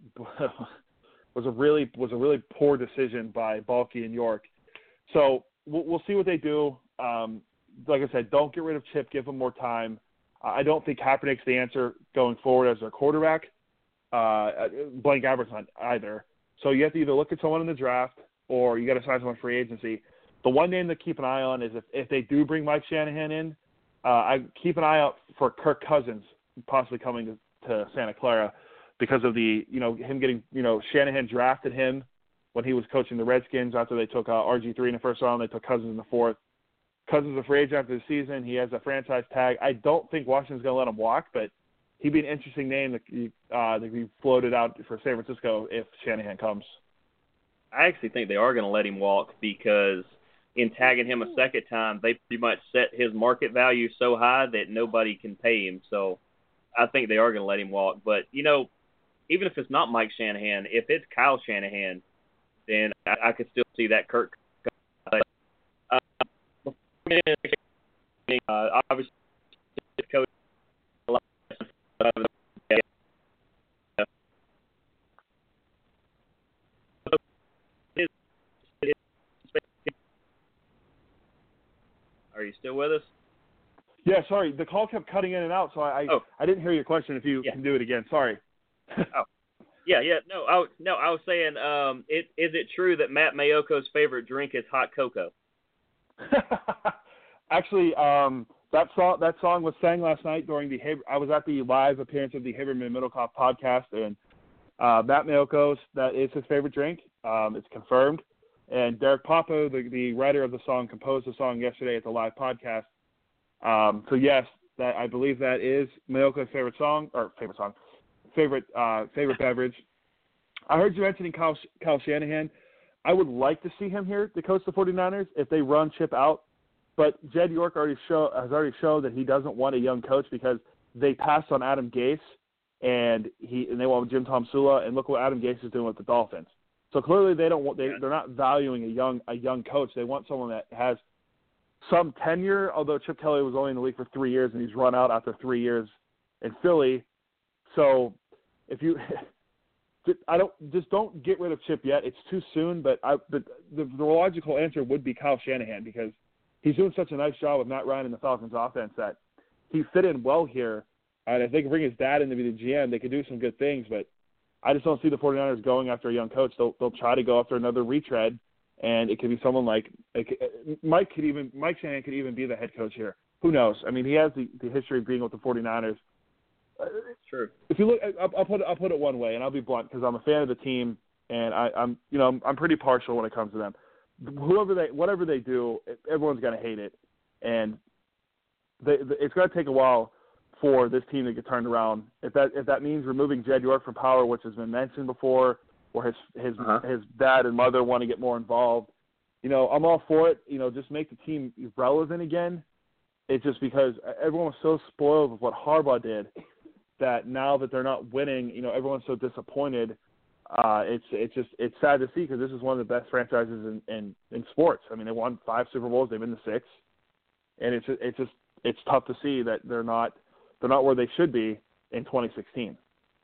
was a really was a really poor decision by Baalke and York. So we'll, we'll see what they do. Um, like I said, don't get rid of Chip. Give him more time. I don't think Kaepernick's the answer going forward as their quarterback. Uh, Blaine Gabbert's not either. So you have to either look at someone in the draft or you got to sign someone free agency. The one name to keep an eye on is if, if they do bring Mike Shanahan in, uh, I keep an eye out for Kirk Cousins possibly coming to, to Santa Clara because of the, you know, him getting, you know, Shanahan drafted him when he was coaching the Redskins after they took uh, R G three in the first round. They took Cousins in the fourth. Cousins is a free agent after the season. He has a franchise tag. I don't think Washington's going to let him walk, but he'd be an interesting name that, uh, that be floated out for San Francisco if Shanahan comes. I actually think they are going to let him walk because in tagging him a second time, they pretty much set his market value so high that nobody can pay him. So I think they are going to let him walk. But, you know, even if it's not Mike Shanahan, if it's Kyle Shanahan, then I, I could still see that Kirk. Uh, uh, obviously, coach. Are you still with us? Yeah, sorry. The call kept cutting in and out, so I oh. I didn't hear your question. If you yeah. can do it again, sorry. oh, yeah, yeah. No, I no, I was saying, um, it, is it true that Matt Mayoko's favorite drink is hot cocoa? Actually, um, that song that song was sang last night during the. I was at the live appearance of the Haberman Middlecoff podcast, and uh, Matt Mayoko's that is his favorite drink. Um, it's confirmed. And Derek Papa, the, the writer of the song, composed the song yesterday at the live podcast. Um, so yes, that I believe that is Mayoko's favorite song or favorite song, favorite uh, favorite beverage. I heard you mentioning Kyle, Kyle Shanahan. I would like to see him here to coach the 49ers if they run Chip out. But Jed York already show, has already shown that he doesn't want a young coach because they passed on Adam Gase and he and they want Jim Tomsula, and look what Adam Gase is doing with the Dolphins. So clearly they don't want they they're not valuing a young a young coach. They want someone that has some tenure. Although Chip Kelly was only in the league for three years and he's run out after three years in Philly. So if you I don't just don't get rid of Chip yet. It's too soon. But I but the, the logical answer would be Kyle Shanahan because he's doing such a nice job with Matt Ryan and the Falcons offense that he fit in well here. And if they can bring his dad in to be the G M, they could do some good things. But I just don't see the 49ers going after a young coach. They'll they'll try to go after another retread, and it could be someone like it, Mike could even Mike Shanahan could even be the head coach here. Who knows? I mean, he has the, the history of being with the 49ers. It's true. If you look, I'll, I'll put it, I'll put it one way, and I'll be blunt because I'm a fan of the team, and I, I'm you know I'm, I'm pretty partial when it comes to them. Whoever they whatever they do, everyone's gonna hate it, and they, it's gonna take a while for this team to get turned around. If that if that means removing Jed York from power, which has been mentioned before, or his his uh-huh. his dad and mother want to get more involved, you know, I'm all for it. You know, just make the team relevant again. It's just because everyone was so spoiled with what Harbaugh did that now that they're not winning, you know, everyone's so disappointed. Uh, it's it's just it's sad to see because this is one of the best franchises in, in, in sports. I mean, they won five Super Bowls, they've been to six, and it's it's just it's tough to see that they're not. They're not where they should be in twenty sixteen.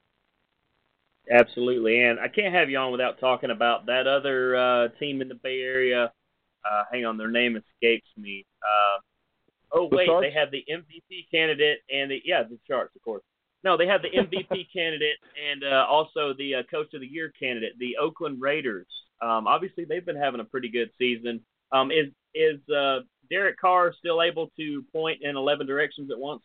Absolutely, and I can't have you on without talking about that other uh, team in the Bay Area. Uh, hang on, their name escapes me. Uh, oh, the wait, Sharks? they have the M V P candidate and the yeah, the Sharks, of course. No, they have the M V P candidate and uh, also the uh, Coach of the Year candidate, the Oakland Raiders. Um, obviously, they've been having a pretty good season. Um, is is uh, Derek Carr still able to point in eleven directions at once?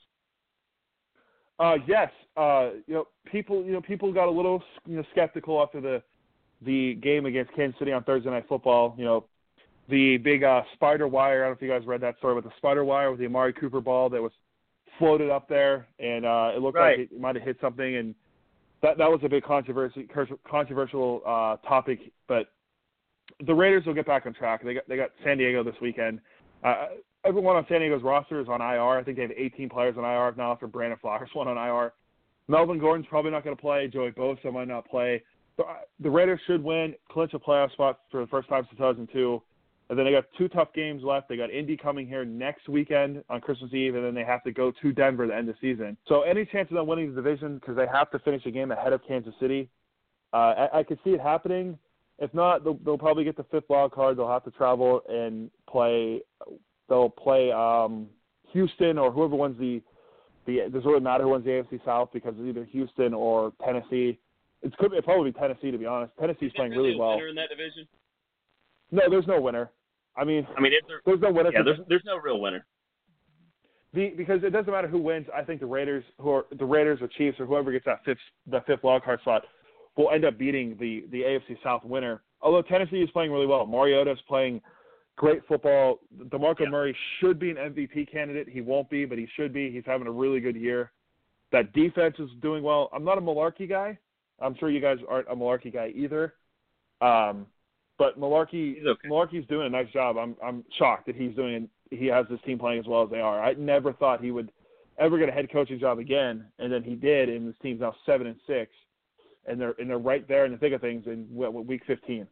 Uh, yes, uh, you know, people, you know, people got a little, you know, skeptical after the the game against Kansas City on Thursday Night Football. You know, the big uh, spider wire. I don't know if you guys read that story, but the spider wire with the Amari Cooper ball that was floated up there, and uh, it looked right. like it might have hit something, and that that was a big controversy, controversial uh, topic. But the Raiders will get back on track. They got they got San Diego this weekend. Uh, Everyone on San Diego's roster is on I R. I think they have eighteen players on I R now after Brandon Flowers went on I R. Melvin Gordon's probably not going to play. Joey Bosa might not play. The Raiders should win, clinch a playoff spot for the first time since two thousand two. And then they got two tough games left. They got Indy coming here next weekend on Christmas Eve, and then they have to go to Denver at the end of the season. So any chance of them winning the division because they have to finish a game ahead of Kansas City, uh, I, I could see it happening. If not, they'll, they'll probably get the fifth wild card. They'll have to travel and play – They'll play um, Houston or whoever wins the the. It doesn't really matter who wins the A F C South because it's either Houston or Tennessee. It's could it'd probably be Tennessee to be honest. Tennessee's playing really, really well. Winner in that division? No, there's no winner. I mean, I mean, is there, there's no winner. Yeah, there's there's no real winner. the because it doesn't matter who wins. I think the Raiders, who are the Raiders or Chiefs or whoever gets that fifth the fifth wild card slot, will end up beating the the A F C South winner. Although Tennessee is playing really well, Mariota's playing great football. DeMarco yeah. Murray should be an M V P candidate. He won't be, but he should be. He's having a really good year. That defense is doing well. I'm not a Malarkey guy. I'm sure you guys aren't a Malarkey guy either. Um, but Malarkey, okay. Malarkey's doing a nice job. I'm I'm shocked that he's doing. He has this team playing as well as they are. I never thought he would ever get a head coaching job again, and then he did. And this team's now seven and six, and they're and they're right there in the thick of things in what, week fifteen.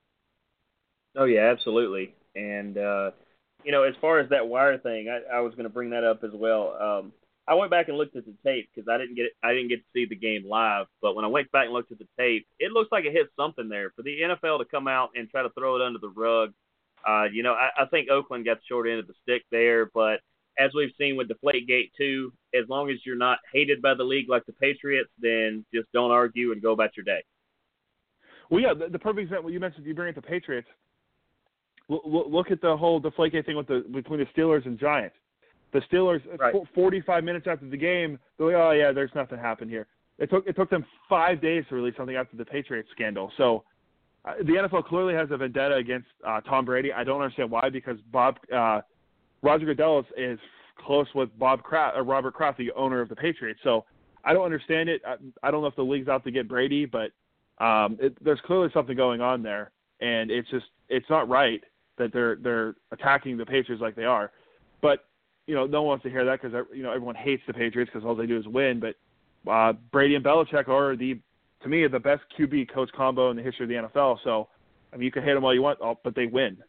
Oh yeah, absolutely. And uh, you know, as far as that wire thing, I, I was going to bring that up as well. Um, I went back and looked at the tape because I didn't get I didn't get to see the game live. But when I went back and looked at the tape, it looks like it hit something there. For the N F L to come out and try to throw it under the rug, uh, you know, I, I think Oakland got the short end of the stick there. But as we've seen with Deflategate too, as long as you're not hated by the league like the Patriots, then just don't argue and go about your day. Well, yeah, the, the perfect example you mentioned, you bring up the Patriots. Look, look at the whole Deflategate thing with the between the Steelers and Giants. The Steelers, right. forty-five minutes after the game, they're like, oh, yeah, there's nothing happened here. It took it took them five days to release something after the Patriots scandal. So uh, the N F L clearly has a vendetta against uh, Tom Brady. I don't understand why, because Bob uh, Roger Goodell is, is close with Bob Kraft, uh, Robert Kraft, the owner of the Patriots. So I don't understand it. I, I don't know if the league's out to get Brady, but um, it, there's clearly something going on there, and it's just it's not right that they're they're attacking the Patriots like they are. But you know, no one wants to hear that because, you know, everyone hates the Patriots because all they do is win. But uh, Brady and Belichick are, the, to me, the best Q B coach combo in the history of the N F L. So, I mean, you can hate them all you want, but they win.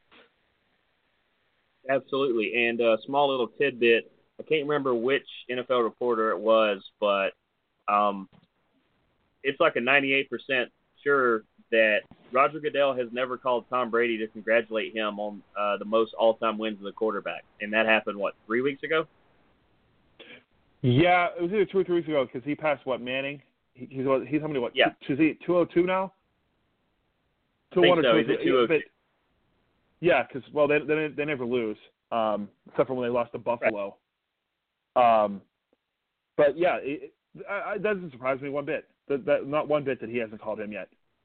Absolutely. And a small little tidbit, I can't remember which N F L reporter it was, but um, it's like a ninety-eight percent sure that Roger Goodell has never called Tom Brady to congratulate him on uh, the most all-time wins as a quarterback. And that happened, what, three weeks ago? Yeah, it was either two or three weeks ago because he passed, what, Manning? He, he's, he's how many, what, yeah. two, is he two oh two now? two oh one or two oh two. Yeah, because, well, they, they they never lose, um, except for when they lost to Buffalo. Right. Um, but, yeah, it, it, it doesn't surprise me one bit. That, that, not one bit that he hasn't called him yet.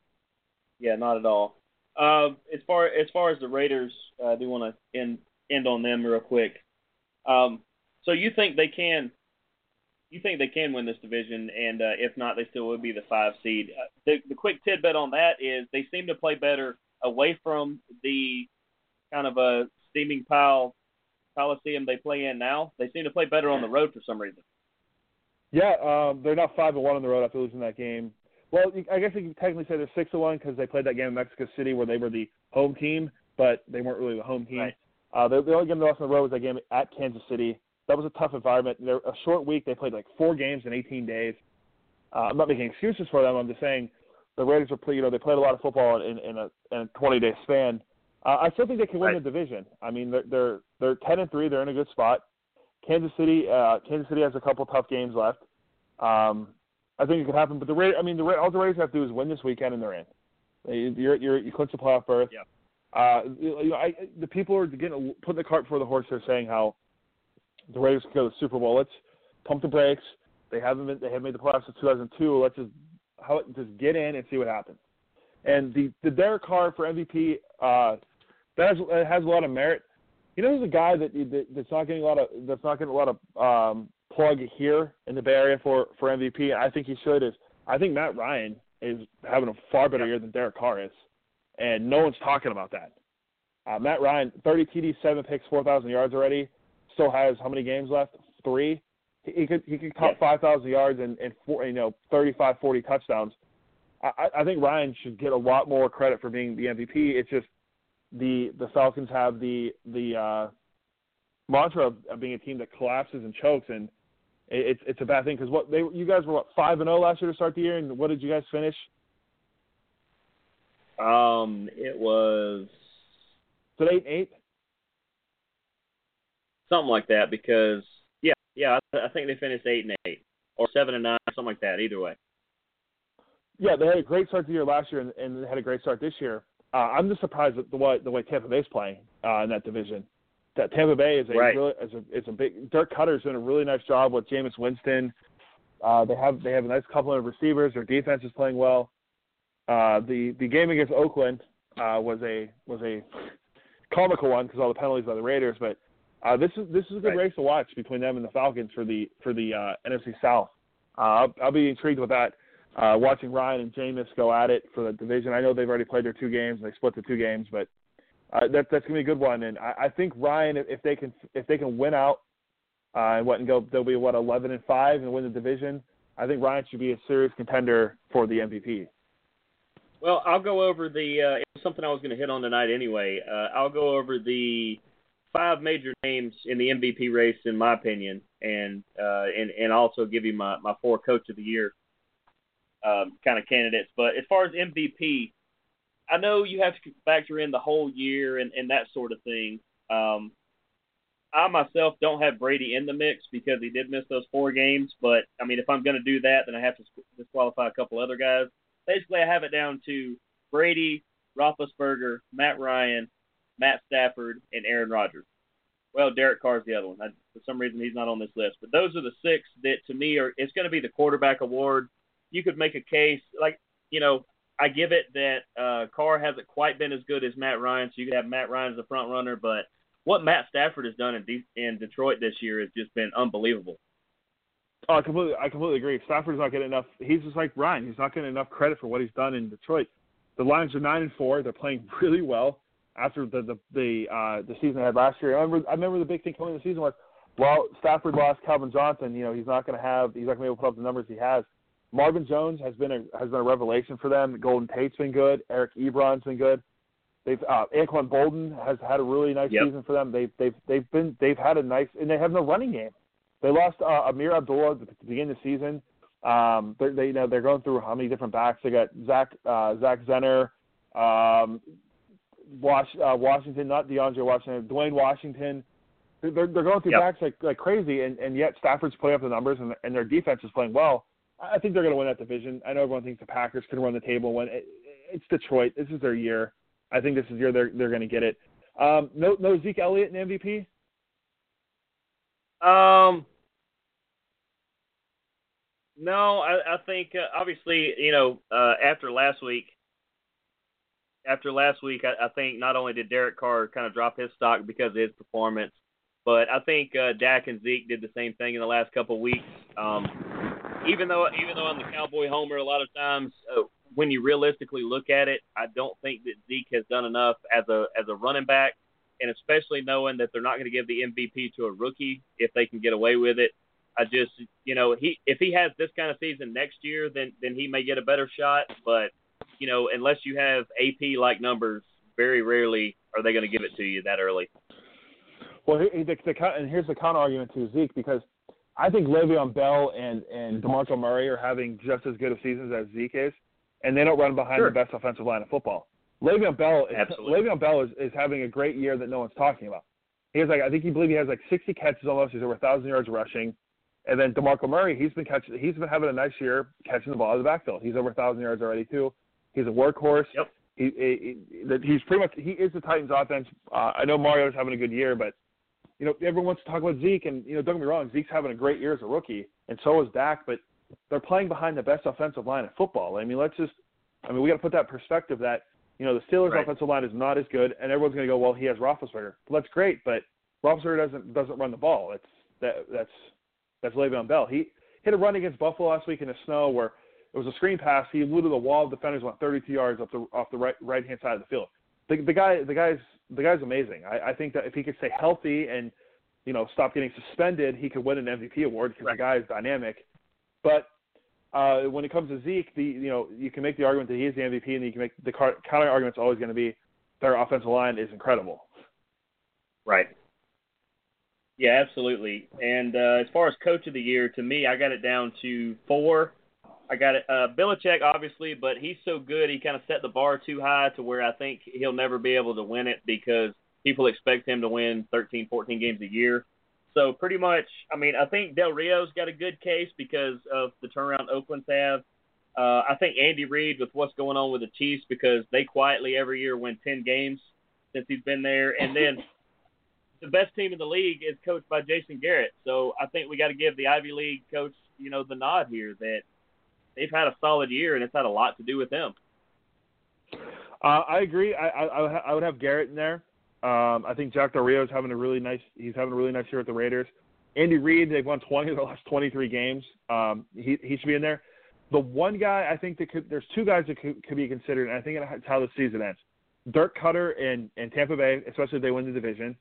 Yeah, not at all. Uh, as far as far as the Raiders, uh, I do want to end end on them real quick. Um, so you think they can? You think they can win this division, and uh, if not, they still would be the five seed. Uh, the, the quick tidbit on that is they seem to play better away from the kind of a steaming pile coliseum they play in now. They seem to play better on the road for some reason. Yeah, um, they're now five and one on the road after losing that game. Well, I guess you can technically say they're six to one because they played that game in Mexico City where they were the home team, but they weren't really the home team. Right. Uh, the, the only game they lost on the road was that game at Kansas City. That was a tough environment. They're a short week. They played like four games in eighteen days. Uh, I'm not making excuses for them. I'm just saying the Raiders are, you know, they played a lot of football in, in a in a twenty day span. Uh, I still think they can win right. the division. I mean, they're they're they're ten and three. They're in a good spot. Kansas City, uh, Kansas City has a couple tough games left. Um, I think it could happen, but the Raiders, I mean, the all the Raiders have to do is win this weekend, and they're in. You're you're you clinch a playoff berth. Yeah. Uh, you know, I, the people are getting putting the cart before the horse. They're saying how the Raiders could go to the Super Bowl. Let's pump the brakes. They haven't been, they haven't made the playoffs since two thousand two. Let's just how just get in and see what happens. And the the Derek Carr for M V P, uh, that has, that has a lot of merit. You know, there's a guy that, that that's not getting a lot of that's not getting a lot of um, plug here in the Bay Area for, for M V P. I think he should. Is I think Matt Ryan is having a far better year than Derek Carr is, and no one's talking about that. Uh, Matt Ryan, thirty T Ds, seven picks, four thousand yards already. Still has how many games left? Three. He, he could he could top yeah. five thousand yards and and four, you know thirty-five, forty touchdowns. I, I think Ryan should get a lot more credit for being the M V P. It's just the the Falcons have the the uh, mantra of, of being a team that collapses and chokes, and it, it's it's a bad thing because what they you guys were what five and zero last year to start the year, and what did you guys finish? Um, it was was it eight and eight, something like that. Because yeah, yeah, I, I think they finished eight and eight or seven and nine, something like that. Either way. Yeah, they had a great start to the year last year, and, and they had a great start this year. Uh, I'm just surprised at the way the way Tampa Bay's playing uh, in that division. that Tampa Bay is a right. really is a is a big. Dirk Cutter's doing a really nice job with Jameis Winston. Uh, they have they have a nice couple of receivers. Their defense is playing well. Uh, the the game against Oakland uh, was a was a comical one because all the penalties by the Raiders. But uh, this is this is a good right. race to watch between them and the Falcons for the for the uh, N F C South. Uh, I'll, I'll be intrigued with that. Uh, watching Ryan and Jameis go at it for the division. I know they've already played their two games and they split the two games, but uh, that, that's gonna be a good one. And I, I think Ryan, if they can if they can win out uh, and what and go, they'll be what eleven and five and win the division. I think Ryan should be a serious contender for the M V P. Well, I'll go over the uh, – it's something I was going to hit on tonight anyway. Uh, I'll go over the five major names in the M V P race, in my opinion, and uh, and, and also give you my, my four Coach of the Year um, kind of candidates. But as far as M V P, I know you have to factor in the whole year and, and that sort of thing. Um, I myself don't have Brady in the mix because he did miss those four games. But, I mean, if I'm going to do that, then I have to disqualify a couple other guys. Basically, I have it down to Brady, Roethlisberger, Matt Ryan, Matt Stafford, and Aaron Rodgers. Well, Derek Carr's the other one. I, for some reason, he's not on this list. But those are the six that, to me, are. It's going to be the quarterback award. You could make a case, like, you know, I give it that uh, Carr hasn't quite been as good as Matt Ryan, so you could have Matt Ryan as the front runner. But what Matt Stafford has done in, De- in Detroit this year has just been unbelievable. Oh, I completely, I completely agree. Stafford's not getting enough. He's just like Ryan. He's not getting enough credit for what he's done in Detroit. The Lions are nine and four. They're playing really well after the the the, uh, the season they had last year. I remember, I remember the big thing coming in the season was, well, Stafford lost Calvin Johnson. You know, he's not going to have, he's not going to be able to put up the numbers he has. Marvin Jones has been a has been a revelation for them. Golden Tate's been good. Eric Ebron's been good. They've uh, Anquan Bolden has had a really nice yep. season for them. They've they've they've been they've had a nice, and they have no running game. They lost uh, Amir Abdullah at the beginning of the season. Um, they, they, you know, they're going through how many different backs. They got Zach uh, Zach Zenner, um, Wash, uh, Washington, not DeAndre Washington, Dwayne Washington. They're they're going through yep. backs like like crazy, and, and yet Stafford's putting up the numbers, and, and their defense is playing well. I think they're going to win that division. I know everyone thinks the Packers can run the table and win. It, it's Detroit. This is their year. I think this is the year they're they're going to get it. Um, no no Zeke Elliott in M V P. Um. No, I, I think uh, obviously, you know, uh, after last week, after last week, I, I think not only did Derek Carr kind of drop his stock because of his performance, but I think uh, Dak and Zeke did the same thing in the last couple of weeks. Um, even though, even though I'm the Cowboy homer, a lot of times uh, when you realistically look at it, I don't think that Zeke has done enough as a as a running back, and especially knowing that they're not going to give the M V P to a rookie if they can get away with it. I just, you know, he if he has this kind of season next year, then then he may get a better shot. But, you know, unless you have A P-like numbers, very rarely are they going to give it to you that early. Well, the, the, the, and here's the counter argument to Zeke, because I think Le'Veon Bell and, and DeMarco Murray are having just as good of seasons as Zeke is, and they don't run behind sure. the best offensive line of football. Le'Veon Bell, is, Le'Veon Bell is, is having a great year that no one's talking about. He has like I think he believe he has like sixty catches almost. He's over a thousand yards rushing. And then DeMarco Murray, he's been catching. He's been having a nice year catching the ball out of the backfield. He's over a thousand yards already too. He's a workhorse. Yep. He, he, he he's pretty much he is the Titans' offense. Uh, I know Mario's having a good year, but you know everyone wants to talk about Zeke, and you know don't get me wrong, Zeke's having a great year as a rookie, and so is Dak. But they're playing behind the best offensive line in football. I mean, let's just. I mean, we got to put that perspective that you know the Steelers' right. offensive line is not as good, and everyone's going to go, well, he has Roethlisberger. Well, that's great, but Roethlisberger doesn't doesn't run the ball. It's that that's. That's Le'Veon Bell. He hit a run against Buffalo last week in the snow where it was a screen pass. He eluded the wall of defenders, went thirty-two yards off the off the right right hand side of the field. The, the guy, the guy's the guy's amazing. I, I think that if he could stay healthy and you know stop getting suspended, he could win an M V P award because right. the guy is dynamic. But uh, when it comes to Zeke, the you know you can make the argument that he is the M V P, and you can make the counter argument's always going to be their offensive line is incredible. Right. Yeah, absolutely. And uh, as far as Coach of the Year, to me, I got it down to four. I got it. Uh, Belichick, obviously, but he's so good. He kind of set the bar too high to where I think he'll never be able to win it because people expect him to win thirteen, fourteen games a year. So pretty much, I mean, I think Del Rio's got a good case because of the turnaround Oakland's have. Uh, I think Andy Reid with what's going on with the Chiefs because they quietly every year win ten games since he's been there. And then the best team in the league is coached by Jason Garrett. So I think we got to give the Ivy League coach, you know, the nod here that they've had a solid year, and it's had a lot to do with him. Uh, I agree. I, I I would have Garrett in there. Um, I think Jack Del Rio is having a really nice. He's having a really nice year with the Raiders. Andy Reid, they've won twenty of the last twenty-three games. Um, he he should be in there. The one guy I think that could, there's two guys that could, could be considered, and I think it's how the season ends. Dirk Cutter in, in Tampa Bay, especially if they win the division.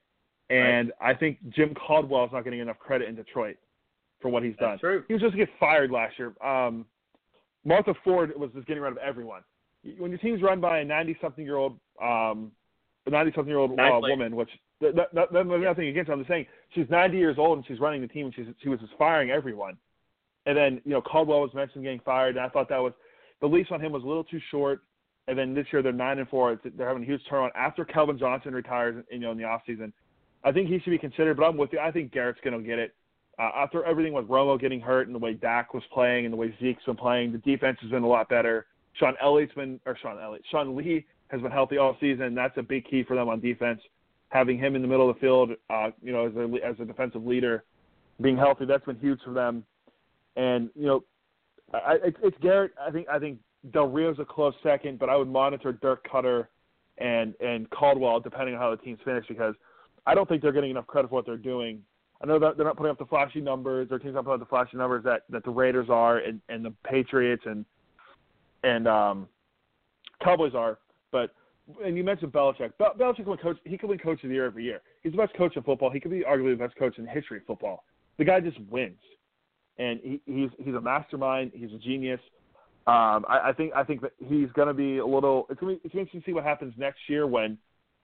And right. I think Jim Caldwell is not getting enough credit in Detroit for what he's That's done. True. He was just to get fired last year. Um, Martha Ford was just getting rid of everyone. When your team's run by a ninety-something-year-old um, a ninety-something-year-old nice uh, woman, which that, that, that, there's yeah. nothing against her. I'm just saying she's ninety years old and she's running the team and she's, she was just firing everyone. And then, you know, Caldwell was mentioned getting fired, and I thought that was – the leash on him was a little too short. And then this year they're nine and four. It's, they're having a huge turnaround after Kelvin Johnson retires, you know, in the offseason. I think he should be considered, but I'm with you. I think Garrett's going to get it. Uh, after everything with Romo getting hurt and the way Dak was playing and the way Zeke's been playing, the defense has been a lot better. Sean Elliott's been – or Sean Elliott. Sean Lee has been healthy all season. That's a big key for them on defense. Having him in the middle of the field, uh, you know, as a, as a defensive leader, being healthy, that's been huge for them. And, you know, I, it's, it's Garrett. I think I think Del Rio's a close second, but I would monitor Dirk Cutter and, and Caldwell depending on how the team's finish, because I don't think they're getting enough credit for what they're doing. I know that they're not putting up the flashy numbers. Their team's not putting up the flashy numbers that, that the Raiders are and, and the Patriots and and um, Cowboys are. But and you mentioned Belichick. Bel- Belichick can coach. He can win Coach of the Year every year. He's the best coach in football. He could be arguably the best coach in the history of football. The guy just wins. And he, he's he's a mastermind. He's a genius. Um, I, I think I think that he's going to be a little. It's going to be it's interesting to see what happens next year when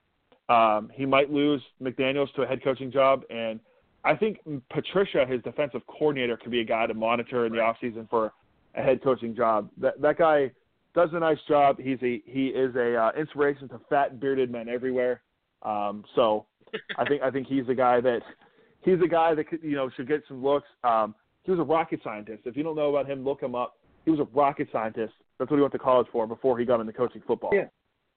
um, he might lose McDaniels to a head coaching job. And I think Patricia, his defensive coordinator, could be a guy to monitor in the offseason for a head coaching job. That that guy does a nice job. He's a he is a uh, inspiration to fat bearded men everywhere. Um, so I think I think he's the guy that he's the guy that could, you know, should get some looks. Um, He was a rocket scientist. If you don't know about him, look him up. He was a rocket scientist. That's what he went to college for before he got into coaching football. Yeah.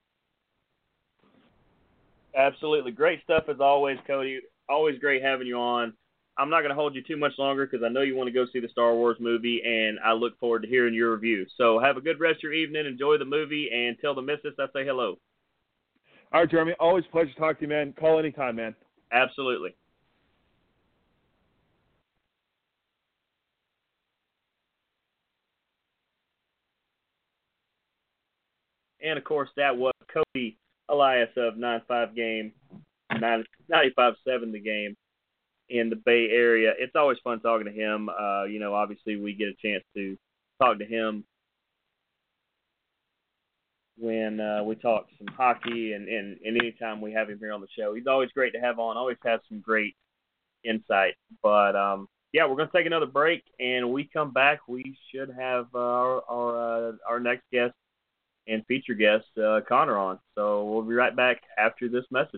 Absolutely. Great stuff as always, Cody. Always great having you on. I'm not going to hold you too much longer because I know you want to go see the Star Wars movie, and I look forward to hearing your review. So have a good rest of your evening. Enjoy the movie, and tell the missus I say hello. All right, Jeremy. Always a pleasure to talk to you, man. Call anytime, man. Absolutely. And, of course, that was Cody Elias of nine five Game, ninety-five seven The Game in the Bay Area. It's always fun talking to him. Uh, you know, obviously we get a chance to talk to him when uh, we talk some hockey and, and, and anytime we have him here on the show. He's always great to have on, always has some great insight. But, um, yeah, we're going to take another break, and when we come back, we should have uh, our, our, uh, our next guest and feature guest, uh, Connor, on. So we'll be right back after this message.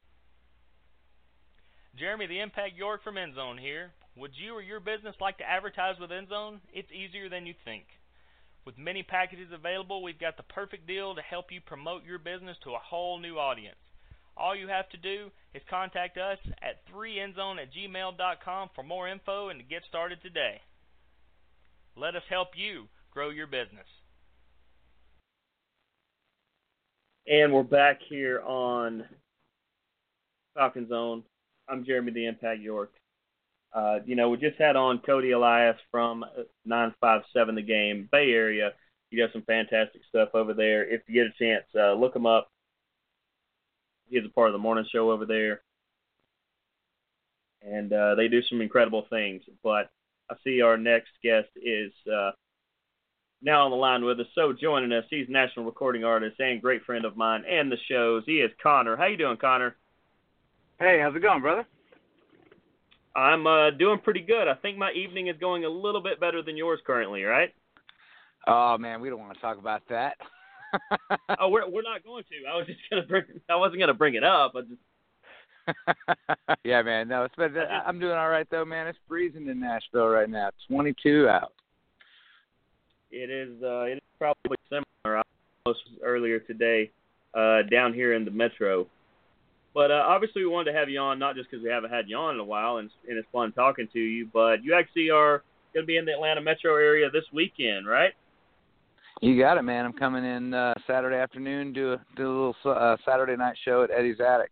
Jeremy, the Impact York from Endzone here. Would you or your business like to advertise with Endzone? It's easier than you think. With many packages available, we've got the perfect deal to help you promote your business to a whole new audience. All you have to do is contact us at three endzone at gmail dot com for more info and to get started today. Let us help you grow your business. And we're back here on Falcon Zone. I'm Jeremy the Impact York. Uh, you know, we just had on Cody Elias from nine five seven The Game, Bay Area. You got some fantastic stuff over there. If you get a chance, uh, look him up. He's a part of the morning show over there. And uh, they do some incredible things. But I see our next guest is uh, now on the line with us. So joining us, he's a national recording artist and great friend of mine and the show's. He is Connor. How you doing, Connor? Hey, how's it going, brother? I'm uh, doing pretty good. I think my evening is going a little bit better than yours currently, right? Oh man, we don't want to talk about that. oh, we're we're not going to. I was just gonna bring. I wasn't gonna bring it up. I just. yeah, man. No, it's been, I'm doing all right though, man. It's freezing in Nashville right now. twenty-two out. It is. Uh, it is probably similar. I was earlier today, uh, down here in the metro. But uh, obviously we wanted to have you on, not just because we haven't had you on in a while, and, and it's fun talking to you, but you actually are going to be in the Atlanta metro area this weekend, right? You got it, man. I'm coming in uh, Saturday afternoon, do a, do a little uh, Saturday night show at Eddie's Attic.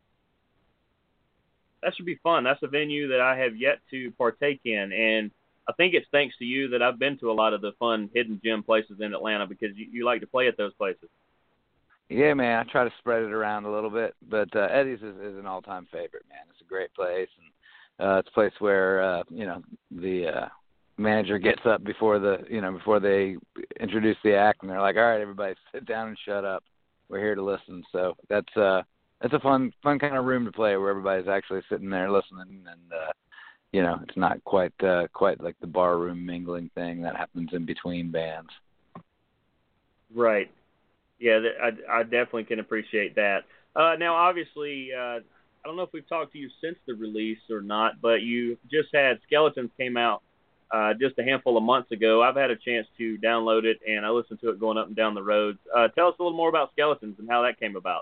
That should be fun. That's a venue that I have yet to partake in, and I think it's thanks to you that I've been to a lot of the fun hidden gem places in Atlanta because you, you like to play at those places. Yeah, man. I try to spread it around a little bit, but uh, Eddie's is, is an all-time favorite, man. It's a great place, and uh, it's a place where uh, you know the uh, manager gets up before the you know before they introduce the act, and they're like, "All right, everybody, sit down and shut up. We're here to listen." So that's uh, that's a fun fun kind of room to play where everybody's actually sitting there listening, and uh, you know it's not quite uh, quite like the bar room mingling thing that happens in between bands. Right. Yeah, I, I definitely can appreciate that. Uh, now, obviously, uh, I don't know if we've talked to you since the release or not, but you just had Skeletons came out uh, just a handful of months ago. I've had a chance to download it, and I listened to it going up and down the roads. Uh, tell us a little more about Skeletons and how that came about.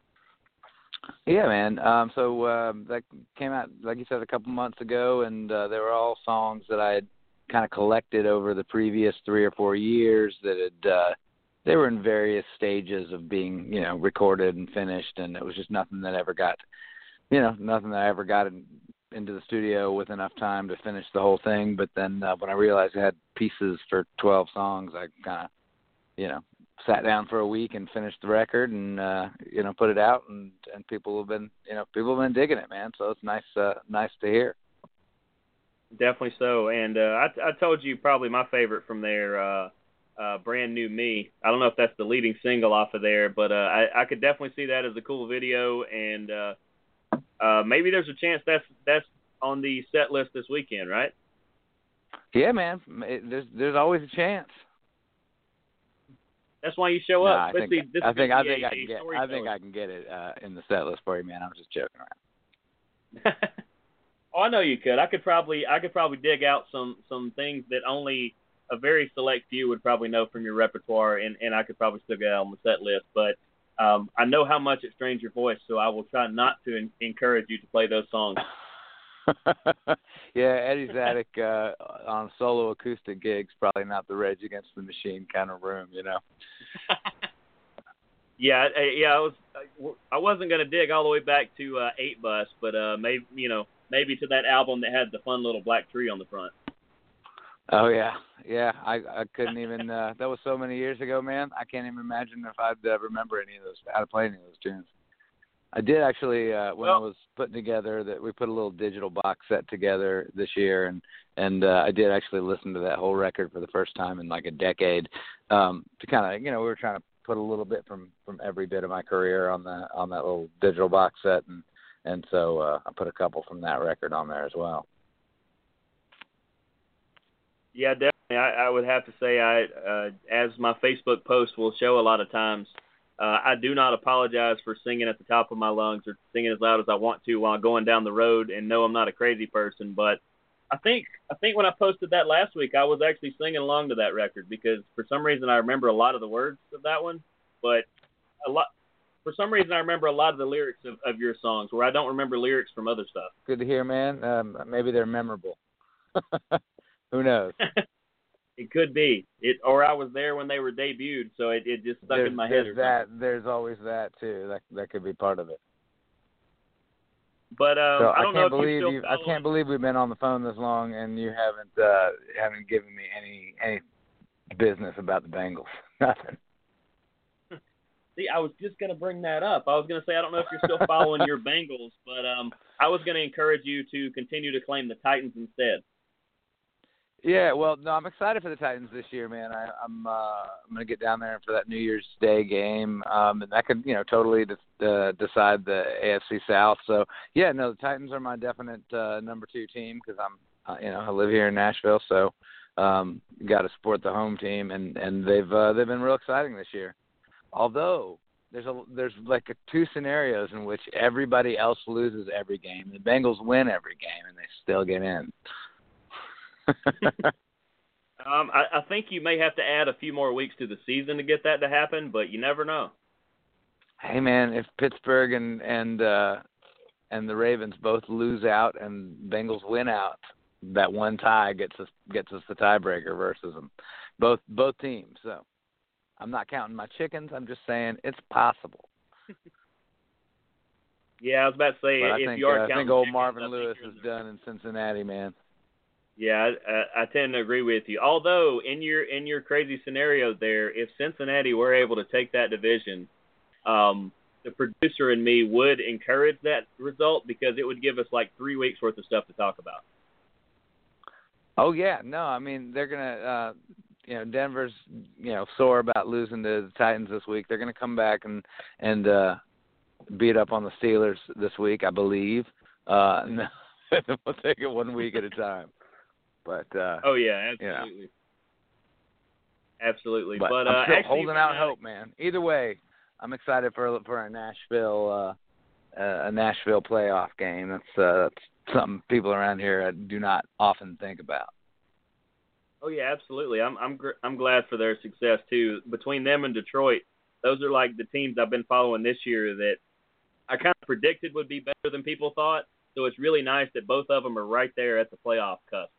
Yeah, man. Um, so uh, that came out, like you said, a couple months ago, and uh, they were all songs that I had kind of collected over the previous three or four years that had uh, – they were in various stages of being, you know, recorded and finished, and it was just nothing that ever got, you know, nothing that I ever got in, into the studio with enough time to finish the whole thing. But then uh, when I realized I had pieces for twelve songs, I kind of, you know, sat down for a week and finished the record and, uh, you know, put it out, and, and people have been, you know, people have been digging it, man. So it's nice, uh, nice to hear. Definitely so. And uh, I, I told you probably my favorite from there, uh, Uh, Brand New Me. I don't know if that's the leading single off of there, but uh, I, I could definitely see that as a cool video, and uh, uh, maybe there's a chance that's that's on the set list this weekend, right? Yeah, man. It, there's there's always a chance. That's why you show no, up. I think Especially, this I think I think a, I can get I think I can get it uh, in the set list for you, man. I was just joking around. Oh, I know you could. I could probably I could probably dig out some some things that only a very select few would probably know from your repertoire, and, and I could probably still get on the set list. But um, I know how much it strains your voice, so I will try not to in, encourage you to play those songs. Yeah, Eddie's Attic uh, on solo acoustic gigs, probably not the Rage Against the Machine kind of room, you know. yeah, I, yeah, I was I wasn't gonna dig all the way back to uh, Eight Bus, but uh, maybe you know maybe to that album that had the fun little black tree on the front. Oh yeah, yeah. I I couldn't even. Uh, that was so many years ago, man. I can't even imagine if I'd uh, remember any of those, how to play any of those tunes. I did actually uh, when well, I was putting together that we put a little digital box set together this year, and and uh, I did actually listen to that whole record for the first time in like a decade. Um, to kind of, you know, we were trying to put a little bit from from every bit of my career on the on that little digital box set, and and so uh, I put a couple from that record on there as well. Yeah, definitely. I, I would have to say, I uh, as my Facebook post will show a lot of times, uh, I do not apologize for singing at the top of my lungs or singing as loud as I want to while going down the road, and no, I'm not a crazy person. But I think I think when I posted that last week, I was actually singing along to that record because for some reason I remember a lot of the words of that one, but a lot for some reason I remember a lot of the lyrics of, of your songs where I don't remember lyrics from other stuff. Good to hear, man. Um, maybe they're memorable. Who knows? It could be it, or I was there when they were debuted, so it, it just stuck there's, in my there's head. Or that. something. There's always that too. That that could be part of it. But um, so I don't I can't know if believe you're you. still I can't believe we've been on the phone this long and you haven't uh, haven't given me any any business about the Bengals. Nothing. See, I was just going to bring that up. I was going to say I don't know if you're still following your Bengals, but um, I was going to encourage you to continue to claim the Titans instead. Yeah, well, no, I'm excited for the Titans this year, man. I, I'm uh, I'm going to get down there for that New Year's Day game, um, and that could, you know, totally de- uh, decide the A F C South. So, yeah, no, the Titans are my definite uh, number two team because I'm, uh, you know, I live here in Nashville, so um, got to support the home team, and and they've uh, they've been real exciting this year. Although there's a there's like a, two scenarios in which everybody else loses every game, the Bengals win every game, and they still get in. um, I, I think you may have to add a few more weeks to the season to get that to happen, but you never know. Hey man, if Pittsburgh and and uh, and the Ravens both lose out and Bengals win out, that one tie gets us gets us the tiebreaker versus them, both both teams. So I'm not counting my chickens. I'm just saying it's possible. Yeah, I was about to say But I if think, you are uh, counting I think old chickens, Marvin I think Lewis you're is in the- done in Cincinnati, man. Yeah, I, I tend to agree with you. Although in your in your crazy scenario there, if Cincinnati were able to take that division, um, the producer and me would encourage that result because it would give us like three weeks worth of stuff to talk about. Oh yeah, no, I mean they're gonna, uh, you know, Denver's, you know, sore about losing to the Titans this week. They're gonna come back and and uh, beat up on the Steelers this week, I believe. Uh, no, we'll take it one week at a time. But uh, Oh yeah, absolutely, yeah. absolutely. But, But, I'm uh, still actually, holding out uh, hope, man. Either way, I'm excited for for a Nashville uh, a Nashville playoff game. That's uh, that's something people around here do not often think about. Oh yeah, absolutely. I'm I'm gr- I'm glad for their success too. Between them and Detroit, those are like the teams I've been following this year that I kind of predicted would be better than people thought. So it's really nice that both of them are right there at the playoff cusp.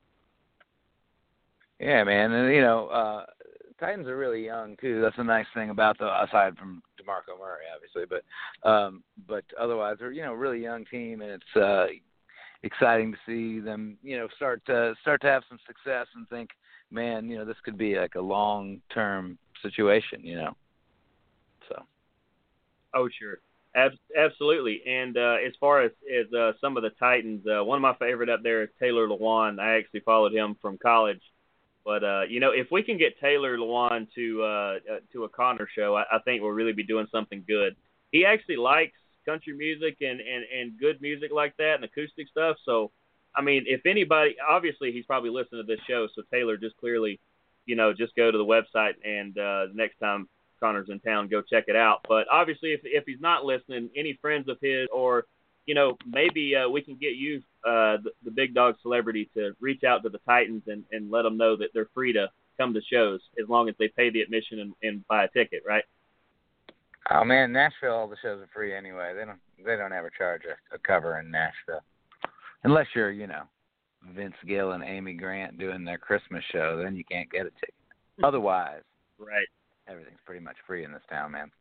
Yeah, man, and you know, uh, Titans are really young too. That's a nice thing about the aside from DeMarco Murray, obviously, but um, but otherwise they're, you know, really young team, and it's uh, exciting to see them, you know, start to start to have some success and think, man, you know, this could be like a long term situation, you know. So. Oh sure, Ab- absolutely. And uh, as far as as uh, some of the Titans, uh, one of my favorite up there is Taylor Lewan. I actually followed him from college. But, uh, you know, if we can get Taylor Lewan to uh, uh, to a Connor show, I, I think we'll really be doing something good. He actually likes country music and, and, and good music like that and acoustic stuff. So, I mean, if anybody – obviously he's probably listening to this show, so Taylor, just clearly, you know, just go to the website and uh, next time Connor's in town, go check it out. But obviously if, if he's not listening, any friends of his or – you know, maybe uh, we can get you, uh, the, the big dog celebrity, to reach out to the Titans and, and let them know that they're free to come to shows as long as they pay the admission and, and buy a ticket, right? Oh man, Nashville, all the shows are free anyway. They don't they don't ever charge a, a cover in Nashville, unless you're, you know, Vince Gill and Amy Grant doing their Christmas show. Then you can't get a ticket. Otherwise, right, everything's pretty much free in this town, man.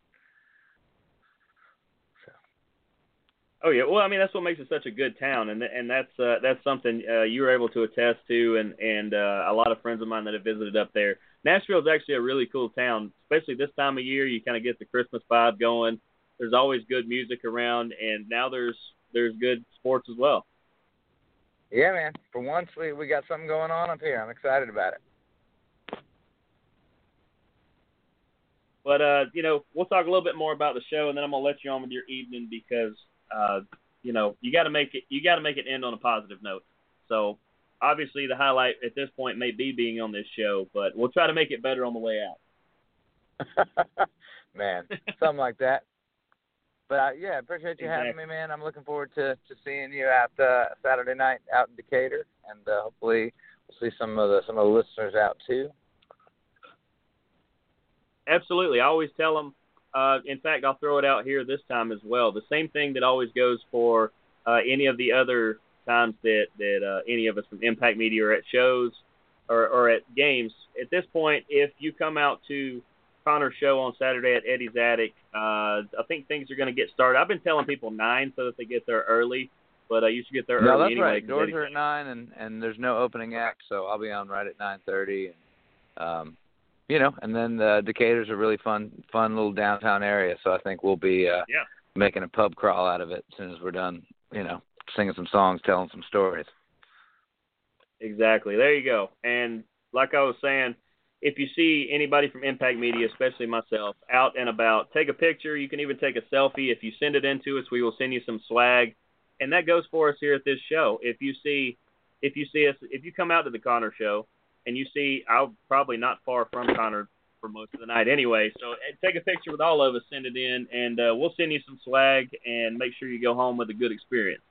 Oh yeah, well, I mean that's what makes it such a good town, and and that's uh, that's something uh, you were able to attest to, and and uh, a lot of friends of mine that have visited up there. Nashville is actually a really cool town, especially this time of year. You kind of get the Christmas vibe going. There's always good music around, and now there's there's good sports as well. Yeah, man. For once, we we got something going on up here. I'm excited about it. But uh, you know, we'll talk a little bit more about the show, and then I'm gonna let you on with your evening because. Uh, you know, you got to make it. You got to make it end on a positive note. So, obviously, the highlight at this point may be being on this show, but we'll try to make it better on the way out. Man, something like that. But uh, yeah, appreciate you Exactly. having me, man. I'm looking forward to, to seeing you out uh, Saturday night out in Decatur, and uh, hopefully we'll see some of the some of the listeners out too. Absolutely, I always tell them. Uh, in fact, I'll throw it out here this time as well. The same thing that always goes for uh, any of the other times that, that uh, any of us from Impact Media are at shows or, or at games. At this point, if you come out to Connor's show on Saturday at Eddie's Attic, uh, I think things are going to get started. I've been telling people nine so that they get there early, but uh, you should get there no, early that's anyway. Right. Doors Eddie's are at nine, and, and there's no opening act, so I'll be on right at nine thirty. Um, You know, and then uh, Decatur's a really fun, fun little downtown area. So I think we'll be uh, yeah. making a pub crawl out of it as soon as we're done. You know, singing some songs, telling some stories. Exactly. There you go. And like I was saying, if you see anybody from Impact Media, especially myself, out and about, take a picture. You can even take a selfie. If you send it in to us, we will send you some swag. And that goes for us here at this show. If you see, if you see us, if you come out to the Connor show. And you see, I'm probably not far from Connor for most of the night anyway. So take a picture with all of us, send it in, and uh, we'll send you some swag and make sure you go home with a good experience.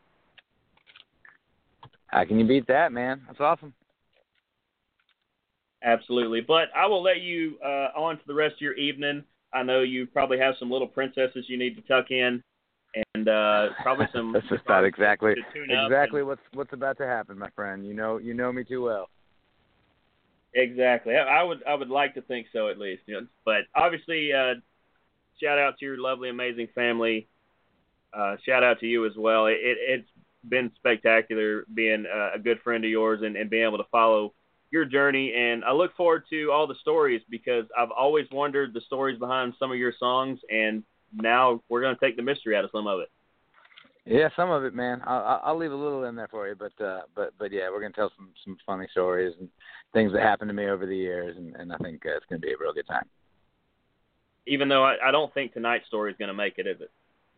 How can you beat that, man? That's awesome. Absolutely. But I will let you uh, on to the rest of your evening. I know you probably have some little princesses you need to tuck in, and uh, probably some. That's just not exactly exactly and, what's what's about to happen, my friend. You know you know me too well. Exactly. I, I would I would like to think so at least. You know, but obviously, uh, shout out to your lovely, amazing family. Uh, shout out to you as well. It, it, it's been spectacular being uh, a good friend of yours and, and being able to follow your journey. And I look forward to all the stories because I've always wondered the stories behind some of your songs, and now we're going to take the mystery out of some of it. Yeah, some of it, man. I'll, I'll leave a little in there for you, but uh, but but yeah, we're going to tell some, some funny stories and things that happened to me over the years, and, and I think uh, it's going to be a real good time. Even though I, I don't think tonight's story is going to make it, is it?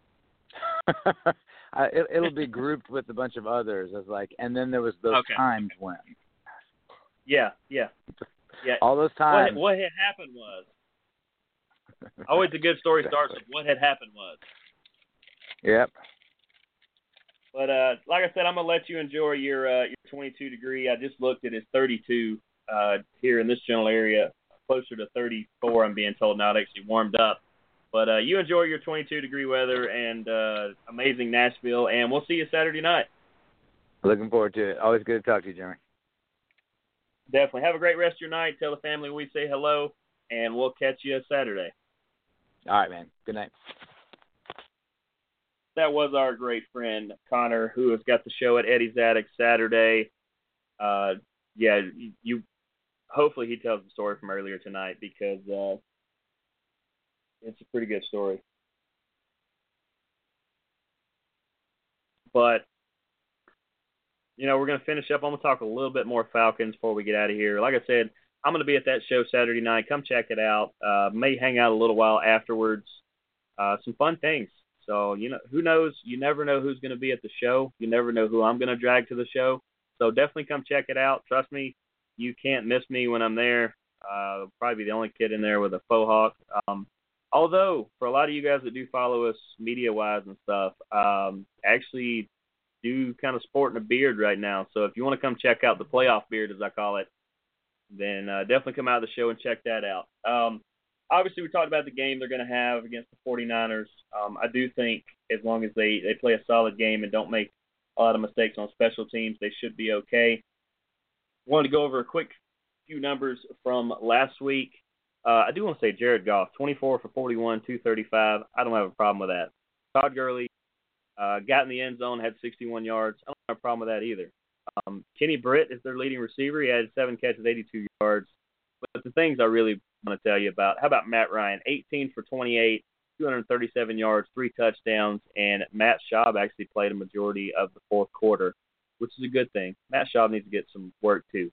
I, it, it'll be grouped with a bunch of others as like, and then there was those okay. times when. Yeah, yeah, yeah. All those times. What, what had happened was. Always a good story exactly. starts with what had happened was. Yep. But uh, like I said, I'm gonna let you enjoy your uh, your twenty-two degree. I just looked at it's thirty-two uh, here in this general area, closer to thirty-four. I'm being told now. It actually warmed up. But uh, you enjoy your twenty-two degree weather and uh, amazing Nashville, and we'll see you Saturday night. Looking forward to it. Always good to talk to you, Jeremy. Definitely. Have a great rest of your night. Tell the family we say hello, and we'll catch you Saturday. All right, man. Good night. That was our great friend, Connor, who has got the show at Eddie's Attic Saturday. Uh, yeah, you, you. Hopefully he tells the story from earlier tonight because uh, – it's a pretty good story. But, you know, we're going to finish up. I'm going to talk a little bit more Falcons before we get out of here. Like I said, I'm going to be at that show Saturday night. Come check it out. Uh, may hang out a little while afterwards. Uh, some fun things. So, you know, who knows? You never know who's going to be at the show. You never know who I'm going to drag to the show. So definitely come check it out. Trust me, you can't miss me when I'm there. Uh, probably the only kid in there with a faux hawk. Um, Although, for a lot of you guys that do follow us media-wise and stuff, um, actually do kind of sporting a beard right now. So if you want to come check out the playoff beard, as I call it, then uh, definitely come out of the show and check that out. Um, obviously, we talked about the game they're going to have against the forty-niners. Um, I do think as long as they, they play a solid game and don't make a lot of mistakes on special teams, they should be okay. Wanted to go over a quick few numbers from last week. Uh, I do want to say Jared Goff, twenty-four for forty-one, two thirty-five. I don't have a problem with that. Todd Gurley uh, got in the end zone, had sixty-one yards. I don't have a problem with that either. Um, Kenny Britt is their leading receiver. He had seven catches, eighty-two yards. But the things I really want to tell you about, how about Matt Ryan? eighteen for twenty-eight, two thirty-seven yards, three touchdowns, and Matt Schaub actually played a majority of the fourth quarter, which is a good thing. Matt Schaub needs to get some work too.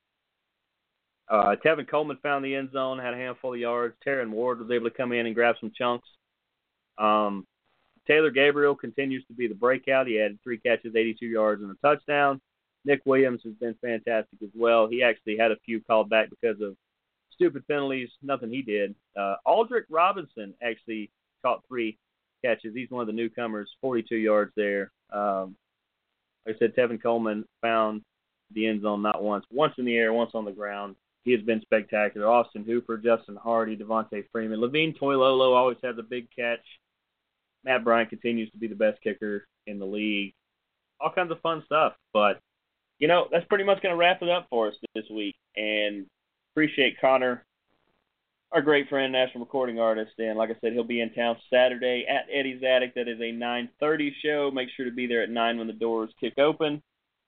Uh, Tevin Coleman found the end zone, had a handful of yards. Terran Ward was able to come in and grab some chunks. Um, Taylor Gabriel continues to be the breakout. He had three catches, eighty-two yards, and a touchdown. Nick Williams has been fantastic as well. He actually had a few called back because of stupid penalties, nothing he did. Uh, Aldrick Robinson actually caught three catches. He's one of the newcomers, forty-two yards there. Um, like I said, Tevin Coleman found the end zone not once, once in the air, once on the ground. He has been spectacular. Austin Hooper, Justin Hardy, Devontae Freeman. Levine Toilolo always has a big catch. Matt Bryant continues to be the best kicker in the league. All kinds of fun stuff. But, you know, that's pretty much going to wrap it up for us this week. And appreciate Connor, our great friend, national recording artist. And like I said, he'll be in town Saturday at Eddie's Attic. That is a nine thirty show. Make sure to be there at nine when the doors kick open.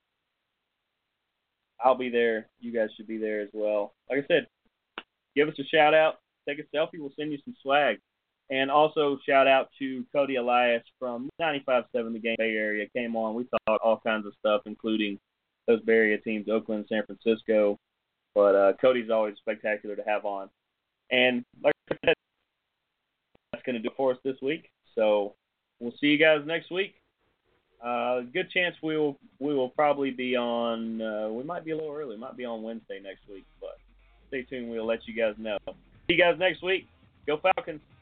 I'll be there. You guys should be there as well. Like I said, give us a shout-out. Take a selfie. We'll send you some swag. And also shout-out to Cody Elias from ninety-five point seven The Game Bay Area. Came on. We talked all kinds of stuff, including those Bay Area teams, Oakland, San Francisco. But uh, Cody's always spectacular to have on. And like I said, that's going to do it for us this week. So we'll see you guys next week. Uh, good chance we will we will probably be on. Uh, we might be a little early. Might be on Wednesday next week, but stay tuned. We'll let you guys know. See you guys next week. Go Falcons.